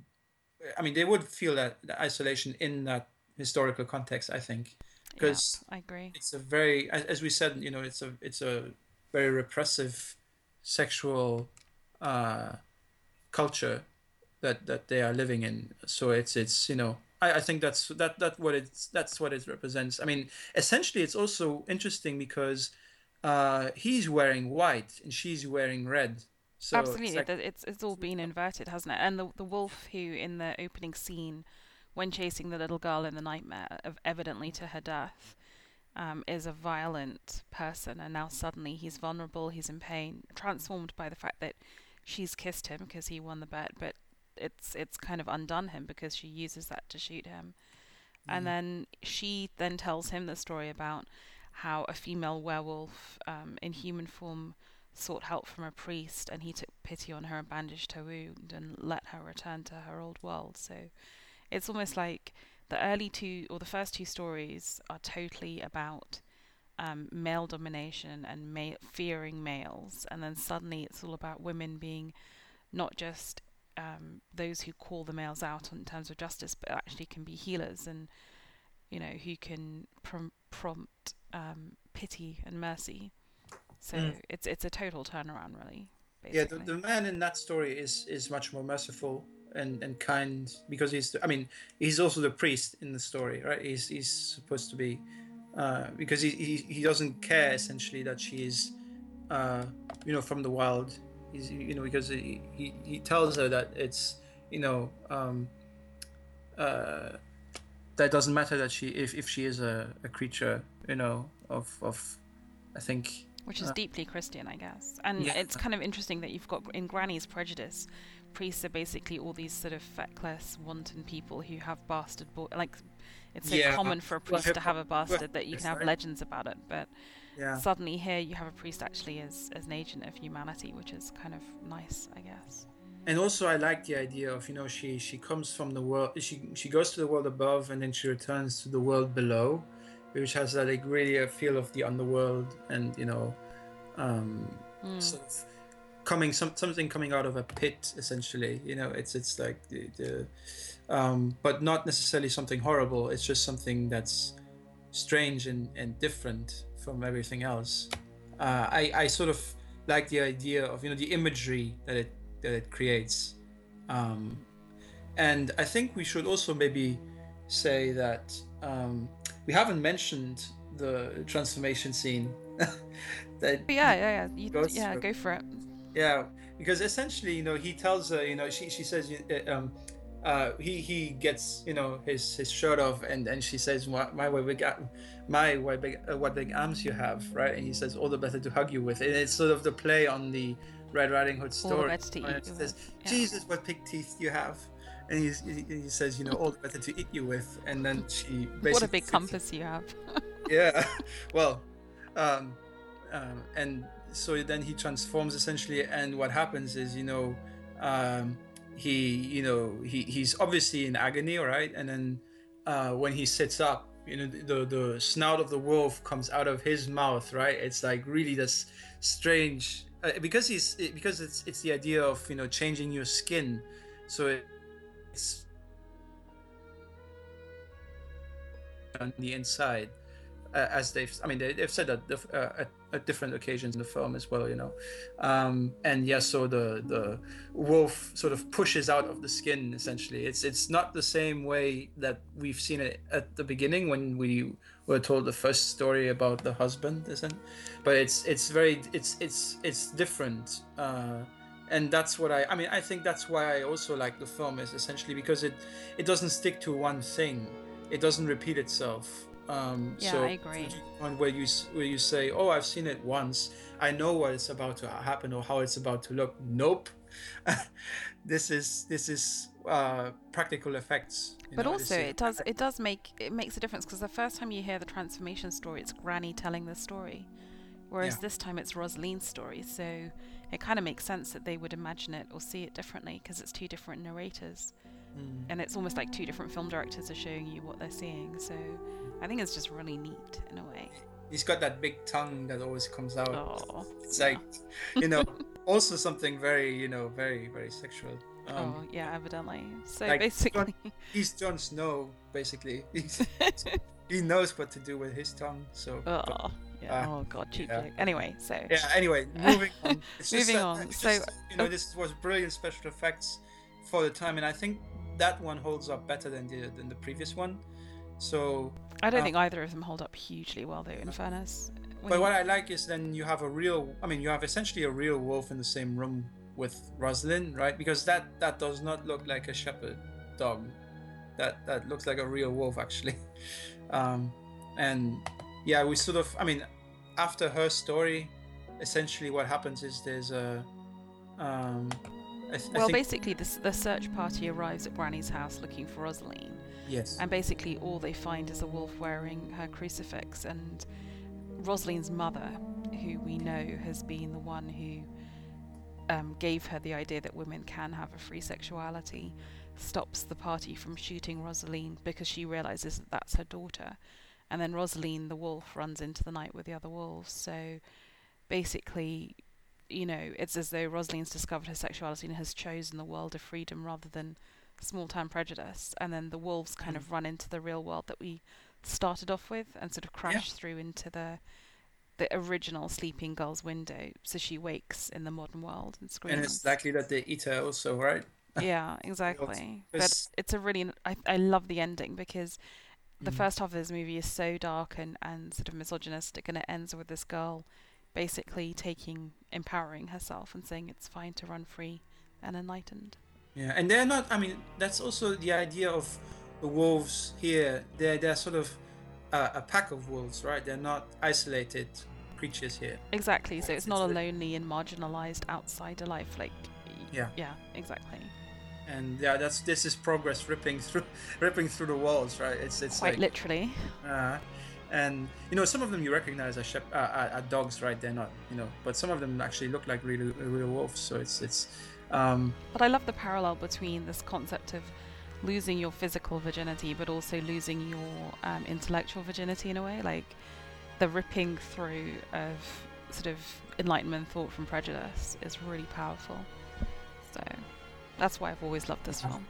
I mean, they would feel that, that isolation in that historical context, I think, because Yep, I agree. it's a very, as, as we said, you know, it's a it's a very repressive sexual uh, culture that that they are living in. So it's it's you know, I, I think that's that that what it's that's what it represents. I mean, essentially, it's also interesting because uh, he's wearing white and she's wearing red. So Absolutely, it's like, th- it's it's all been inverted, hasn't it? And the the wolf who in the opening scene, when chasing the little girl in the nightmare, of evidently to her death, um, is a violent person, and now suddenly he's vulnerable, he's in pain, transformed by the fact that she's kissed him because he won the bet, but it's it's kind of undone him because she uses that to shoot him. And mm, then she then tells him the story about how a female werewolf um, in human form sought help from a priest, and he took pity on her and bandaged her wound and let her return to her old world. So it's almost like the early two or the first two stories are totally about um, male domination and ma- fearing males, and then suddenly it's all about women being not just um, those who call the males out in terms of justice, but actually can be healers and, you know, who can prom- prompt um, pity and mercy. So mm. it's it's a total turnaround, really, Yeah, the, basically. the man in that story is is much more merciful and, and kind because he's I mean he's also the priest in the story, right? He's he's supposed to be uh, because he, he he doesn't care essentially that she is uh, you know from the wild. He's you know because he he, he tells her that it's you know um, uh, that doesn't matter that she if, if she is a, a creature you know of of I think Which is uh, deeply Christian, I guess. And yeah it's kind of interesting that you've got in Granny's Prejudice, priests are basically all these sort of feckless, wanton people who have bastard bo- like it's so yeah common for a well, priest to have a well, bastard that you can have right? legends about it, but Yeah. suddenly here you have a priest actually as, as an agent of humanity, which is kind of nice, I guess. And also I like the idea of you know she she comes from the world she she goes to the world above and then she returns to the world below, which has that like really a feel of the underworld and you know um Mm. sort of coming some something coming out of a pit essentially you know it's it's like the, the um but not necessarily something horrible, it's just something that's strange and and different from everything else. uh i i sort of like the idea of you know the imagery that it that it creates. Um, and I think we should also maybe say that um, we haven't mentioned the transformation scene that But yeah, yeah, yeah, you, goes yeah, through. go for it. Yeah, because essentially, you know, he tells her, you know, she she says, uh, um, uh, he he gets, you know, his his shirt off, and and she says, my my what big, my what big uh, what big arms you have, right? And he says, all the better to hug you with. And it's sort of the play on the Red Riding Hood All the story. better to Right? eat She you says, with. Yeah. Jesus, what big teeth you have. And he's, he, he says, you know, all the better to eat you with. And then she basically. What a big compass you have. Yeah, well, um, um, and so then he transforms essentially, and what happens is, you know, um, he, you know, he he's obviously in agony, right? And then uh, when he sits up, you know, the the snout of the wolf comes out of his mouth, right? It's like really this strange uh, because he's because it's it's the idea of, you know, changing your skin, so it, it's on the inside. Uh, as they've, I mean, they, they've said that dif- uh, at, at different occasions in the film as well, you know, um, and yeah, so the the wolf sort of pushes out of the skin. Essentially, it's it's not the same way that we've seen it at the beginning when we were told the first story about the husband, isn't? But it's it's very it's it's it's different, uh, and that's what I I mean. I think that's why I also like the film, is essentially because it it doesn't stick to one thing. It doesn't repeat itself. Um, Yeah, so I agree. to the point where you s- where you say, "Oh, I've seen it once. I know what it's about to happen or how it's about to look." Nope. this is this is uh, practical effects. You But know, also, this is, it does it does make it makes a difference, because the first time you hear the transformation story, it's Granny telling the story, whereas Yeah. this time it's Rosalind's story. So it kind of makes sense that they would imagine it or see it differently, because it's two different narrators, mm, and it's almost like two different film directors are showing you what they're seeing. So I think it's just really neat in a way. he's got that big tongue that always comes out. Oh, It's yeah. like, you know, also something very, you know, very very sexual. Um, Oh yeah, evidently. So like, basically, He's Jon Snow, basically. He's, he knows what to do with his tongue. So. but- oh yeah. uh, oh god, cheap yeah. joke. Anyway, so Yeah. Anyway, moving on. It's just Moving that- on, it's so- just, you know, this was brilliant special effects for the time, and I think that one holds up better than the than the previous one. So, I don't uh, think either of them hold up hugely well, though. In fairness, When but you- what I like is then you have a real. I mean, you have essentially a real wolf in the same room with Rosalind, right? Because that that does not look like a shepherd dog. That that looks like a real wolf, actually. Um, and yeah, we sort of. I mean, after her story, essentially what happens is there's a. Um, I, th- I well, think, basically, the, s- the search party arrives at Granny's house looking for Rosaline, yes. and basically all they find is a wolf wearing her crucifix, and Rosaline's mother, who we know has been the one who um, gave her the idea that women can have a free sexuality, stops the party from shooting Rosaline because she realizes that that's her daughter. And then Rosaline, the wolf, runs into the night with the other wolves. So basically, you know, it's as though Rosaline's discovered her sexuality and has chosen the world of freedom rather than small town prejudice. And then the wolves kind Mm. of run into the real world that we started off with and sort of crash through into the the original sleeping girl's window. So she wakes in the modern world and screams. And it's likely that they eat her also, right? Yeah, exactly. But Because- it's a really, I, I love the ending, because the Mm. first half of this movie is so dark and, and sort of misogynistic, and it ends with this girl basically taking, empowering herself and saying it's fine to run free and enlightened. Yeah, and they're not. I mean, that's also the idea of the wolves here. They're they're sort of uh, a pack of wolves, right? They're not isolated creatures here. Exactly. So it's It's not a a- lonely and marginalized outsider life. Like, Yeah. yeah, exactly. And yeah, that's this is progress ripping through, ripping through the walls, right? It's it's Quite like, literally. uh, and you know, some of them you recognize as shep- uh, uh, are dogs, right? They're not, you know, but some of them actually look like real real wolves. So it's it's. Um, But I love the parallel between this concept of losing your physical virginity, but also losing your um, intellectual virginity in a way. Like the ripping through of sort of enlightenment thought from prejudice is really powerful. So that's why I've always loved this Uh-huh. film.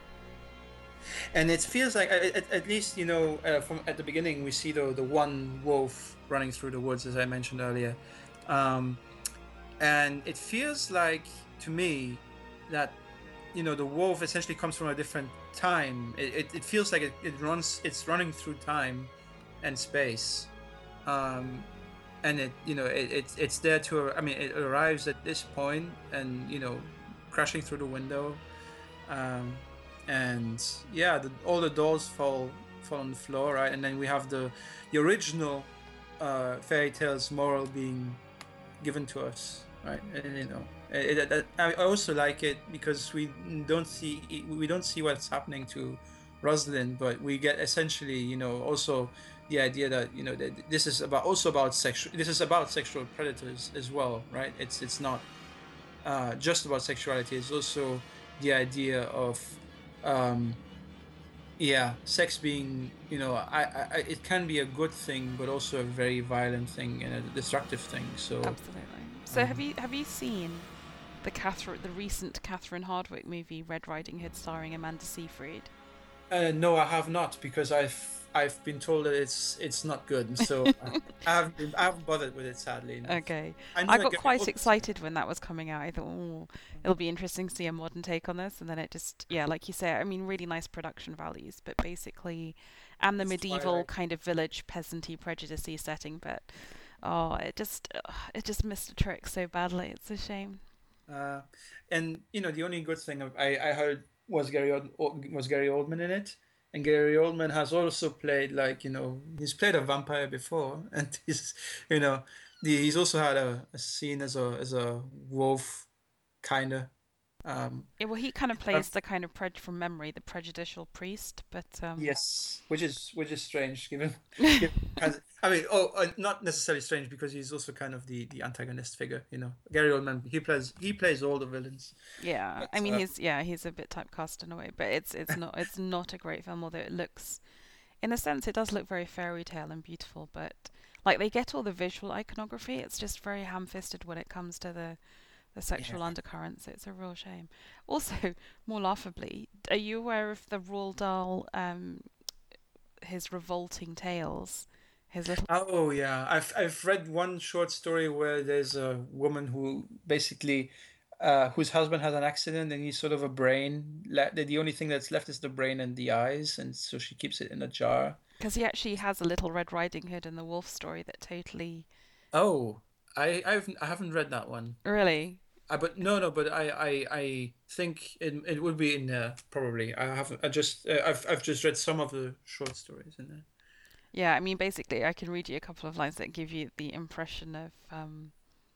and it feels like at, at- at least, you know, uh, from at the beginning we see the the one wolf running through the woods, as I mentioned earlier, um, and it feels like to me that, you know, the wolf essentially comes from a different time. It, it, it feels like it, it runs it's running through time and space, um, and it you know it, it it's there to I mean it arrives at this point and, you know, crashing through the window. Um, and yeah, the, all the dolls fall fall on the floor, right? And then we have the the original uh, fairy tales moral being given to us, right? And, you know, it, it, it- I also like it because we don't see we don't see what's happening to Rosalind, but we get essentially, you know, also the idea that, you know, that this is about also about sexual this is about sexual predators as well, right? It's it's not uh, just about sexuality. It's also the idea of um, Yeah, sex being, you know, I, I, I- it can be a good thing, but also a very violent thing and a destructive thing. So, Absolutely. So have um, you have you seen the Catherine, the recent Catherine Hardwicke movie Red Riding Hood starring Amanda Seyfried? uh, no, I have not because I've I've been told that it's it's not good. So I, I haven't been, I haven't bothered with it, sadly enough. Okay. I I knew that got Gary quite Oldman was in it. excited when that was coming out. I thought, oh, it'll be interesting to see a modern take on this. And then it just, yeah, like you say, I mean, really nice production values, but basically, and the It's medieval Twilight. kind of village peasanty prejudicey setting, but oh, it just, ugh, it just missed a trick so badly. It's a shame. Uh, and you know, the only good thing I, I heard was Gary Old, was Gary Oldman in it, and Gary Oldman has also played like you know he's played a vampire before, and he's you know the, he's also had a, a scene as a as a wolf kind of. Um, Yeah, well, he kind of plays the kind of prej from memory, the prejudicial priest, but um, Yes, which is which is strange given given has I mean oh uh, not necessarily strange because he's also kind of the the antagonist figure, you know. Gary Oldman he plays he plays all the villains. yeah, But I mean, uh, he's yeah, he's a bit typecast in a way, but it's it's not it's not a great film, although it looks, in a sense, it does look very fairy tale and beautiful, but like they get all the visual iconography, it's just very ham-fisted when it comes to the the yeah. sexual undercurrents. It's a real shame. Also, more laughably, are you aware of the Roald Dahl, um, his revolting tales, his little. Oh yeah, I've I've read one short story where there's a woman who basically uh whose husband has an accident and he's sort of a brain. Le the the only thing that's left is the brain and the eyes, and so she keeps it in a jar. Because he actually has a Little Red Riding Hood and the Wolf story that totally. Oh, I I've I haven't read that one. Really? I but no no but I I I think it it would be in there probably. I haven't I just uh, I've I've just read some of the short stories in there. Yeah, I mean, basically, I can read you a couple of lines that give you the impression of. Um,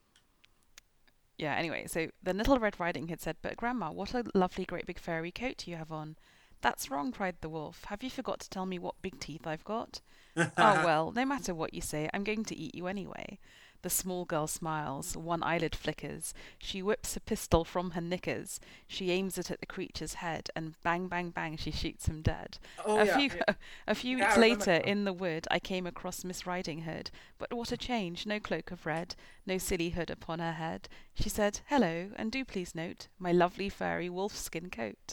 yeah, anyway, so the Little Red Riding Hood said, "But Grandma, what a lovely great big fairy coat you have on." "That's wrong," cried the wolf. "Have you forgot to tell me what big teeth I've got?" "Oh, well, no matter what you say, I'm going to eat you anyway." The small girl smiles, one eyelid flickers, she whips a pistol from her knickers, she aims it at the creature's head, and bang, bang, bang, she shoots him dead. Oh A yeah, few yeah, a few yeah, weeks I remember later, now. in the wood, I came across Miss Riding Hood, but what a change, no cloak of red, no silly hood upon her head. She said, "Hello, and do please note my lovely furry wolfskin coat."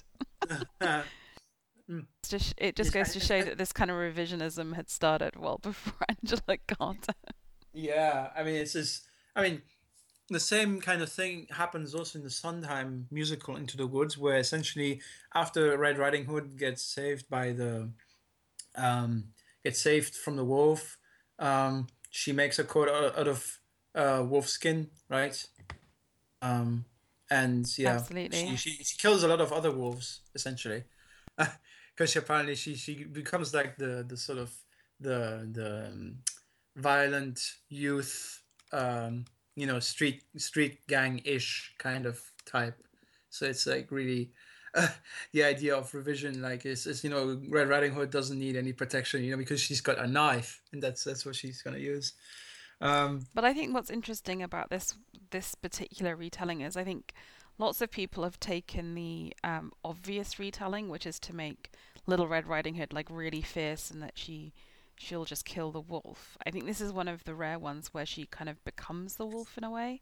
Mm, It's just, it just yes, goes I, to I, show I- that this kind of revisionism had started well before Angela Carter. yeah. I mean, it's just. I mean, the same kind of thing happens also in the Sondheim musical Into the Woods, where essentially after Red Riding Hood gets saved by the um, gets saved from the wolf, um, she makes a coat out, out of uh, wolf skin, right? Um, and yeah, she, Absolutely. she she kills a lot of other wolves essentially, because she apparently she she becomes like the the sort of the the um, violent youth, um, you know, street street gang ish kind of type. So it's like really. Uh, the idea of revision, like, is, is you know, Red Riding Hood doesn't need any protection, you know, because she's got a knife, and that's that's what she's gonna use. Um, But I think what's interesting about this this particular retelling is I think lots of people have taken the um, obvious retelling, which is to make Little Red Riding Hood like really fierce and that she she'll just kill the wolf. I think this is one of the rare ones where she kind of becomes the wolf in a way,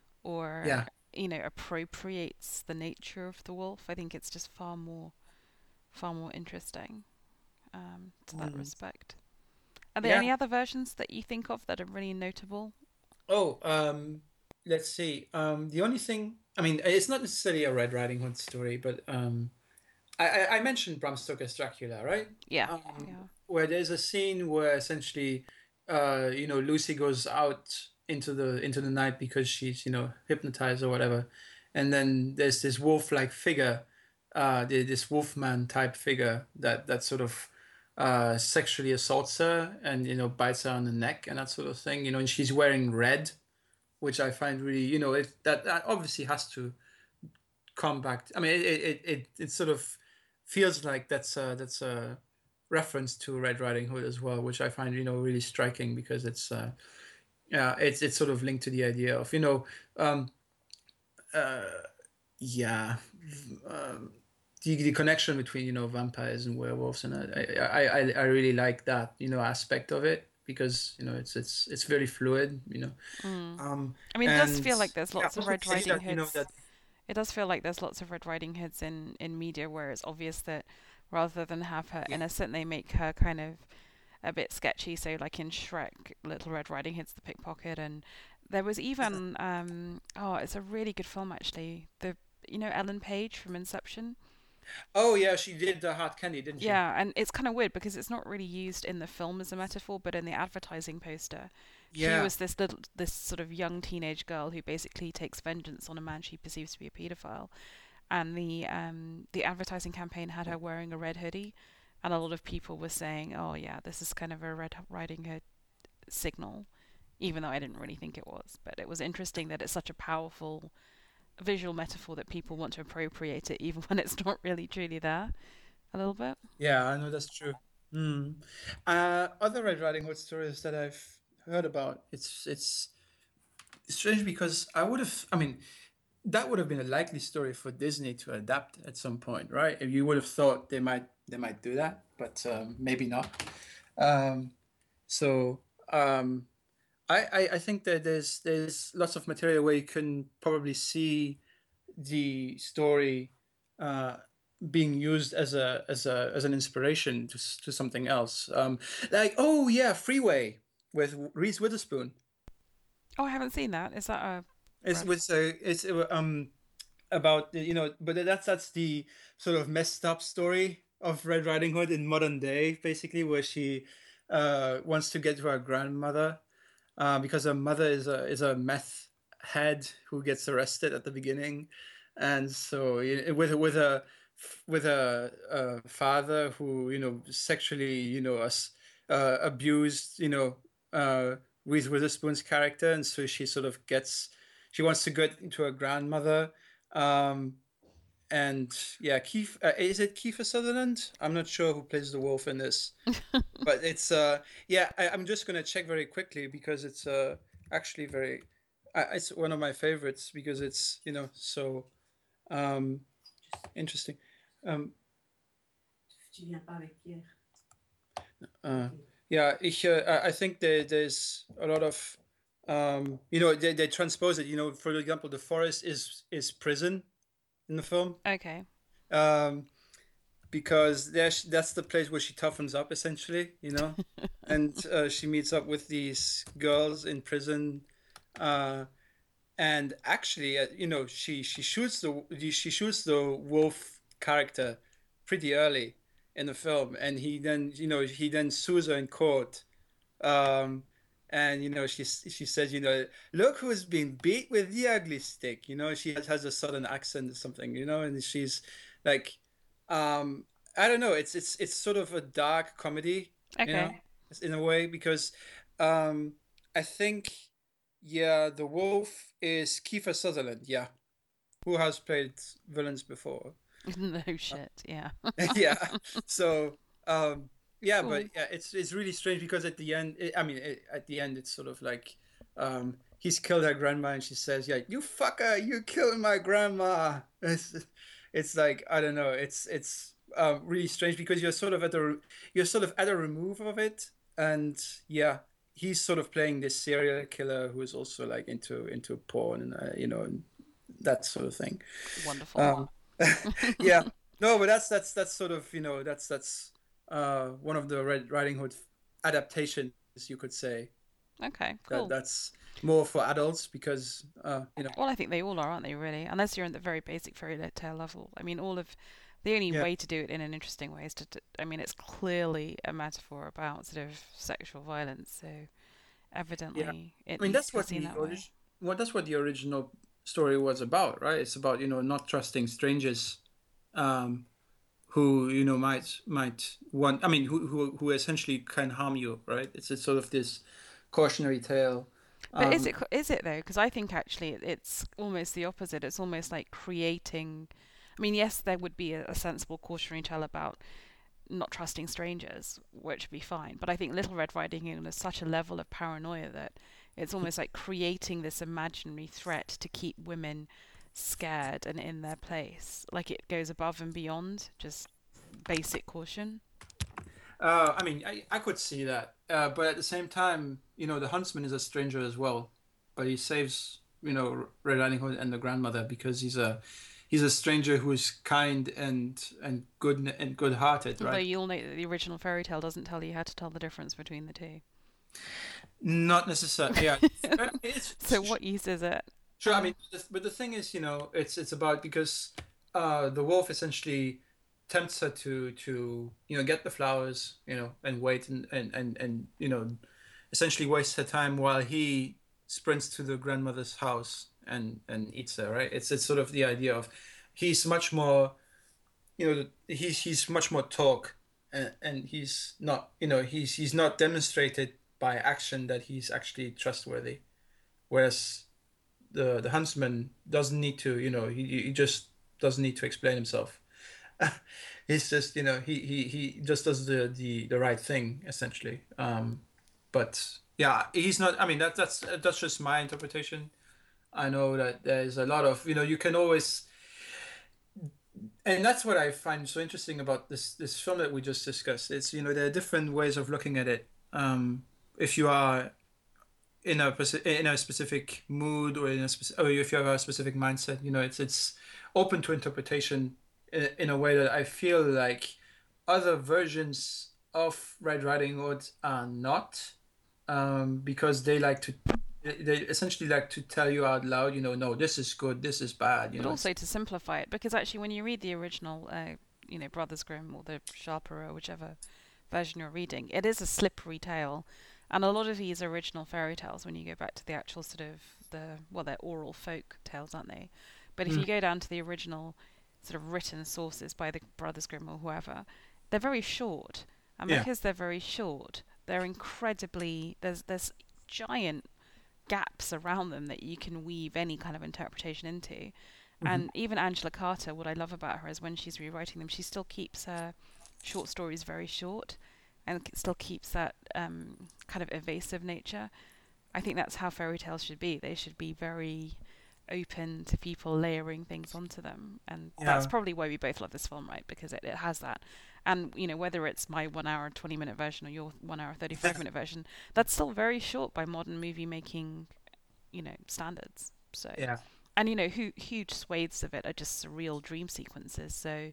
or yeah. you know appropriates the nature of the wolf. I think it's just far more far more interesting um, to that Mm. respect. Are there Yeah. any other versions that you think of that are really notable? Oh, um, let's see. Um, the only thing, I mean, it's not necessarily a Red Riding Hood story, but um, I, I I mentioned Bram Stoker's Dracula, right? Yeah, Um, yeah. where there's a scene where essentially, uh, you know, Lucy goes out into the into the night because she's, you know, hypnotized or whatever, and then there's this wolf-like figure, uh, the- this wolfman type figure that that sort of uh sexually assaults her and you know bites her on the neck and that sort of thing, you know, and she's wearing red, which I find really, you know, it that, that obviously has to come back. I mean, it it it, it sort of feels like that's a, that's a reference to Red Riding Hood as well, which I find, you know, really striking because it's uh yeah, it's it's sort of linked to the idea of, you know, um uh yeah, um the, the connection between, you know, vampires and werewolves, and I, I I I really like that, you know, aspect of it, because, you know, it's it's it's very fluid, you know. Mm. Um, I mean, it does and feel like there's yeah, lots of also Red saying Riding that, you know, Hoods. that It does feel like there's lots of Red Riding Hoods in, in media where it's obvious that rather than have her yeah, innocent, they make her kind of a bit sketchy. So, like in Shrek, Little Red Riding Hood's the pickpocket, and there was even um oh, it's a really good film actually. The you know Ellen Page from Inception. oh yeah, she did the hard candy, didn't she? Yeah, and it's kind of weird because it's not really used in the film as a metaphor, but in the advertising poster, she Yeah. was this little, this sort of young teenage girl who basically takes vengeance on a man she perceives to be a paedophile. And the um the advertising campaign had her wearing a red hoodie, and a lot of people were saying, "Oh yeah, this is kind of a Red Riding Hood signal," even though I didn't really think it was. But it was interesting that it's such a powerful visual metaphor that people want to appropriate it, even when it's not really truly there. A little bit. Yeah, I know that's true. Hmm. Uh, other Red Riding Hood stories that I've heard about, it's it's strange because I would have, I mean, that would have been a likely story for Disney to adapt at some point, right? If you would have thought they might they might do that, but um, maybe not. Um, so um, I, I I think that there's there's lots of material where you can probably see the story uh, being used as a as a as an inspiration to s- to something else. Um, like, oh yeah, Freeway with Reese Witherspoon. Oh, I haven't seen that. Is that a It's Red? with uh, it's uh, um about the- you know, but that's that's the sort of messed up story of Red Riding Hood in modern day, basically, where she uh wants to get to her grandmother, uh, because her mother is a is a meth head who gets arrested at the beginning, and so y- with with a with a, a father who, you know, sexually, you know, us uh, abused, you know, uh, Reese Witherspoon's character, and so she sort of gets she wants to get into her grandmother. Um, and yeah, Keith, uh, is it Kiefer Sutherland? I'm not sure who plays the wolf in this, but it's uh yeah, I, I'm just gonna check very quickly because it's uh actually very uh, it's one of my favorites because it's, you know, so um interesting. Um uh yeah, ich, uh, I I think there, there's a lot of um you know, they, they transpose it, you know, for example, the forest is is prison in the film. Okay. Um because there's that's the place where she toughens up essentially, you know, and uh, she meets up with these girls in prison, uh, and actually, uh, you know, she she shoots the she shoots the wolf character pretty early in the film, and he then, you know, he then sues her in court, um, and you know, she she says, you know, look who's been beat with the ugly stick, you know, she has, has a southern accent or something, you know, and she's like, um, I don't know, it's it's it's sort of a dark comedy, you know, Okay. in a way, because um, I think, yeah, the wolf is Kiefer Sutherland, yeah, who has played villains before. No shit. Yeah. Yeah. So, um, yeah, but Cool. yeah, it's it's really strange because at the end, it, I mean, it, at the end, it's sort of like, um, he's killed her grandma, and she says, "Yeah, you fucker, you killed my grandma." It's it's like, I don't know, it's it's uh, really strange because you're sort of at a you're sort of at a remove of it, and yeah, he's sort of playing this serial killer who is also like into into porn and uh, you know, and that sort of thing. Wonderful. Um, yeah, no, but that's that's that's sort of, you know, that's that's uh, one of the Red Riding Hood adaptations, you could say. Okay. That Cool. that's more for adults because uh, you know, Well, I think they all are, aren't they? Really, unless you're in the very basic fairy tale level. I mean, all of the only yeah, way to do it in an interesting way is to. d- I mean, it's clearly a metaphor about sort of sexual violence, so yeah. evidently it I mean, needs that's to be what seen the that way. orig- well, that's what the original story was about, right? It's about, you know, not trusting strangers, um, who, you know, might might want. I mean, who who who essentially can harm you, right? It's a sort of this cautionary tale. But is Um, it co- is it though? Because I think actually it- it's almost the opposite. It's almost like creating. I mean, yes, there would be a, a sensible cautionary tale about not trusting strangers, which would be fine. But I think Little Red Riding Hood is such a level of paranoia that it's almost like creating this imaginary threat to keep women scared and in their place. Like it goes above and beyond just basic caution. Uh, I mean, I, I could see that, uh, but at the same time, you know, the huntsman is a stranger as well, but he saves, you know, Red Riding Hood and the grandmother because he's a he's a stranger who is kind and and good and good-hearted, Although right? you all know that the original fairy tale doesn't tell you how to tell the difference between the two. Not necessarily, yeah. It's, So it's what use is it? sure. I mean, the- but the thing is, you know, it's it's about because uh, the wolf essentially tempts her to to you know get the flowers, you know, and wait and and and and you know essentially waste her time while he sprints to the grandmother's house and and eats her. Right? It's it's sort of the idea of he's much more, you know, he's he's much more talk, and and he's not, you know, he's he's not demonstrated by action that he's actually trustworthy, whereas the the huntsman doesn't need to, you know, he he just doesn't need to explain himself. He's just, you know, he he he just does the the the right thing essentially. Um, but yeah, he's not. I mean, that that's that's just my interpretation. I know that there's a lot of, you know, you can always, and that's what I find so interesting about this this film that we just discussed. It's, you know, there are different ways of looking at it. Um, if you are in a speci- in a specific mood or in a specific, or if you have a specific mindset, you know, it's it's open to interpretation in, in a way that I feel like other versions of Red Riding Hood are not, um, because they like to they essentially like to tell you out loud, you know, no, this is good, this is bad, you But know, it's also to simplify it, because actually when you read the original, uh, you know, Brothers Grimm or the Sharper or whichever version you're reading, it is a slippery tale. And a lot of these original fairy tales, when you go back to the actual sort of the, well, they're oral folk tales, aren't they? But if mm, you go down to the original sort of written sources by the Brothers Grimm or whoever, they're very short. And yeah. because they're very short, they're incredibly, there's, there's giant gaps around them that you can weave any kind of interpretation into. Hmm. And even Angela Carter, what I love about her is when she's rewriting them, she still keeps her short stories very short and still keeps that um, kind of evasive nature. I think that's how fairy tales should be. They should be very open to people layering things onto them. And that's Yeah. probably why we both love this film, right? Because it, it has that. And, you know, whether it's my one hour, twenty minute version or your one hour, thirty-five minute version, that's still very short by modern movie making, you know, standards. So, Yeah. and, you know, hu- huge swathes of it are just surreal dream sequences. So,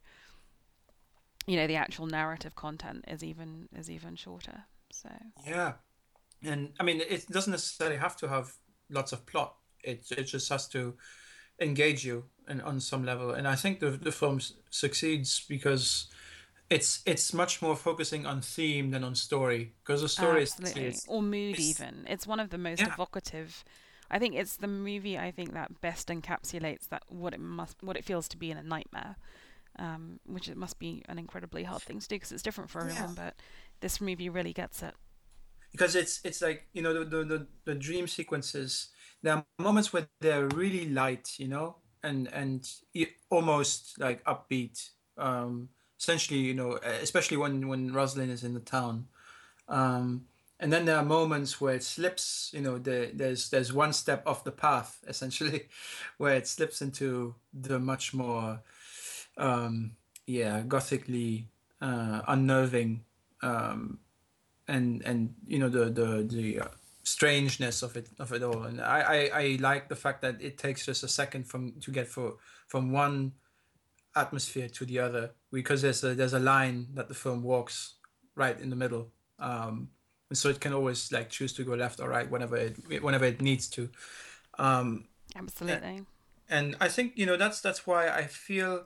you know, the actual narrative content is even is even shorter. So, Yeah. And I mean, it doesn't necessarily have to have lots of plot. It it just has to engage you and on some level. And I think the the film s- succeeds because it's it's much more focusing on theme than on story. Because the story is absolutely. it's, Or mood, it's even. It's one of the most yeah, evocative. I think it's the movie I think that best encapsulates that what it must what it feels to be in a nightmare. Um, which it must be an incredibly hard thing to do because it's different for yeah. everyone. But this movie really gets it. Because it's it's like, you know, the the the, the dream sequences. There are moments where they're really light, you know, and and y- almost like upbeat. Um, essentially, you know, especially when when Rosalind is in the town. Um, and then there are moments where it slips, you know, the, there's there's one step off the path essentially, where it slips into the much more, um, yeah, gothically uh, unnerving, um, and and you know the the the uh, strangeness of it of it all. And I, I I like the fact that it takes just a second from to get for from one atmosphere to the other, because there's a there's a line that the film walks right in the middle, um, and so it can always like choose to go left or right whenever it whenever it needs to. Um, a- Absolutely. and I think, you know, that's that's why I feel,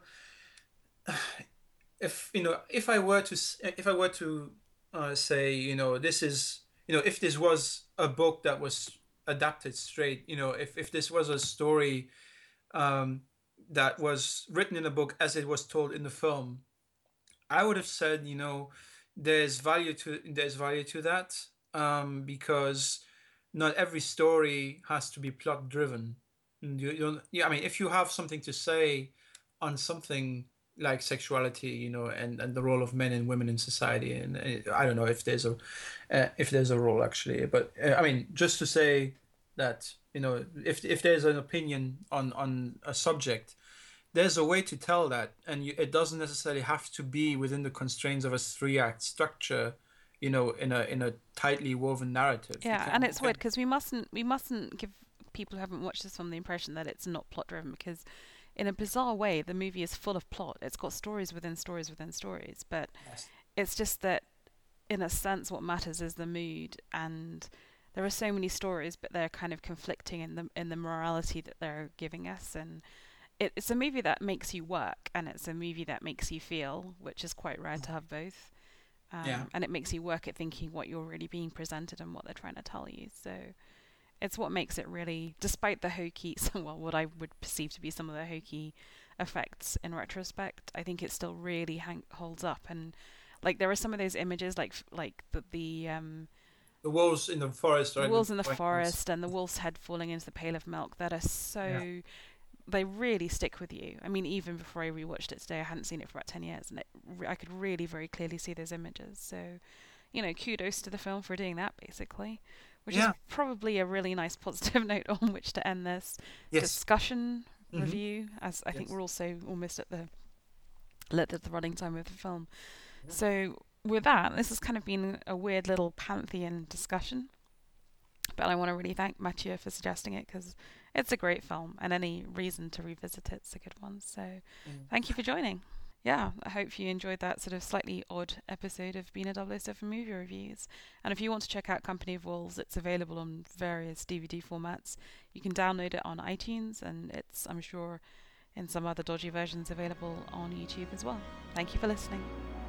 if you know if I were to s- if I were to uh, say, you know, this is, you know, if this was a book that was adapted straight, you know, if if this was a story, um, that was written in a book as it was told in the film, I would have said, you know, there's value to there's value to that, um, because not every story has to be plot driven. You, you don't, yeah, I mean, if you have something to say on something like sexuality, you know, and, and the role of men and women in society, and uh, I don't know if there's a uh, if there's a role actually, but uh, I mean, just to say, that, you know, if if there's an opinion on on a subject, there's a way to tell that, and you, it doesn't necessarily have to be within the constraints of a three act structure, you know, in a in a tightly woven narrative. You Yeah, can, and you it's can weird because we mustn't we mustn't give people who haven't watched this film the impression that it's not plot driven, because in a bizarre way the movie is full of plot. It's got stories within stories within stories, but Yes. it's just that in a sense what matters is the mood, and there are so many stories but they're kind of conflicting in the in the morality that they're giving us, and it, it's a movie that makes you work and it's a movie that makes you feel, which is quite rare to have both. Yeah. Um, and it makes you work at thinking what you're really being presented and what they're trying to tell you. So it's what makes it really, despite the hokey, well, what I would perceive to be some of the hokey effects in retrospect, I think it still really hang- holds up. And like there are some of those images, like like the the um, The wolves in the forest, the right? wolves With in the white ones. forest and the wolf's head falling into the pail of milk that are Yeah. so, they really stick with you. I mean, even before I rewatched it today, I hadn't seen it for about ten years, and it, I could really very clearly see those images. So, you know, kudos to the film for doing that, basically, which is Yeah. probably a really nice positive note on which to end this Yes. discussion hmm review, as I think Yes. we're also almost at the at the running time of the film. Yeah. So, with that, this has kind of been a weird little pantheon discussion. But I want to really thank Mathieu for suggesting it, because it's a great film and any reason to revisit it's a good one. So Mm. thank you for joining. Yeah, I hope you enjoyed that sort of slightly odd episode of Bina double oh seven Movie Reviews. And if you want to check out Company of Wolves, it's available on various D V D formats. You can download it on iTunes, and it's, I'm sure, in some other dodgy versions available on YouTube as well. Thank you for listening.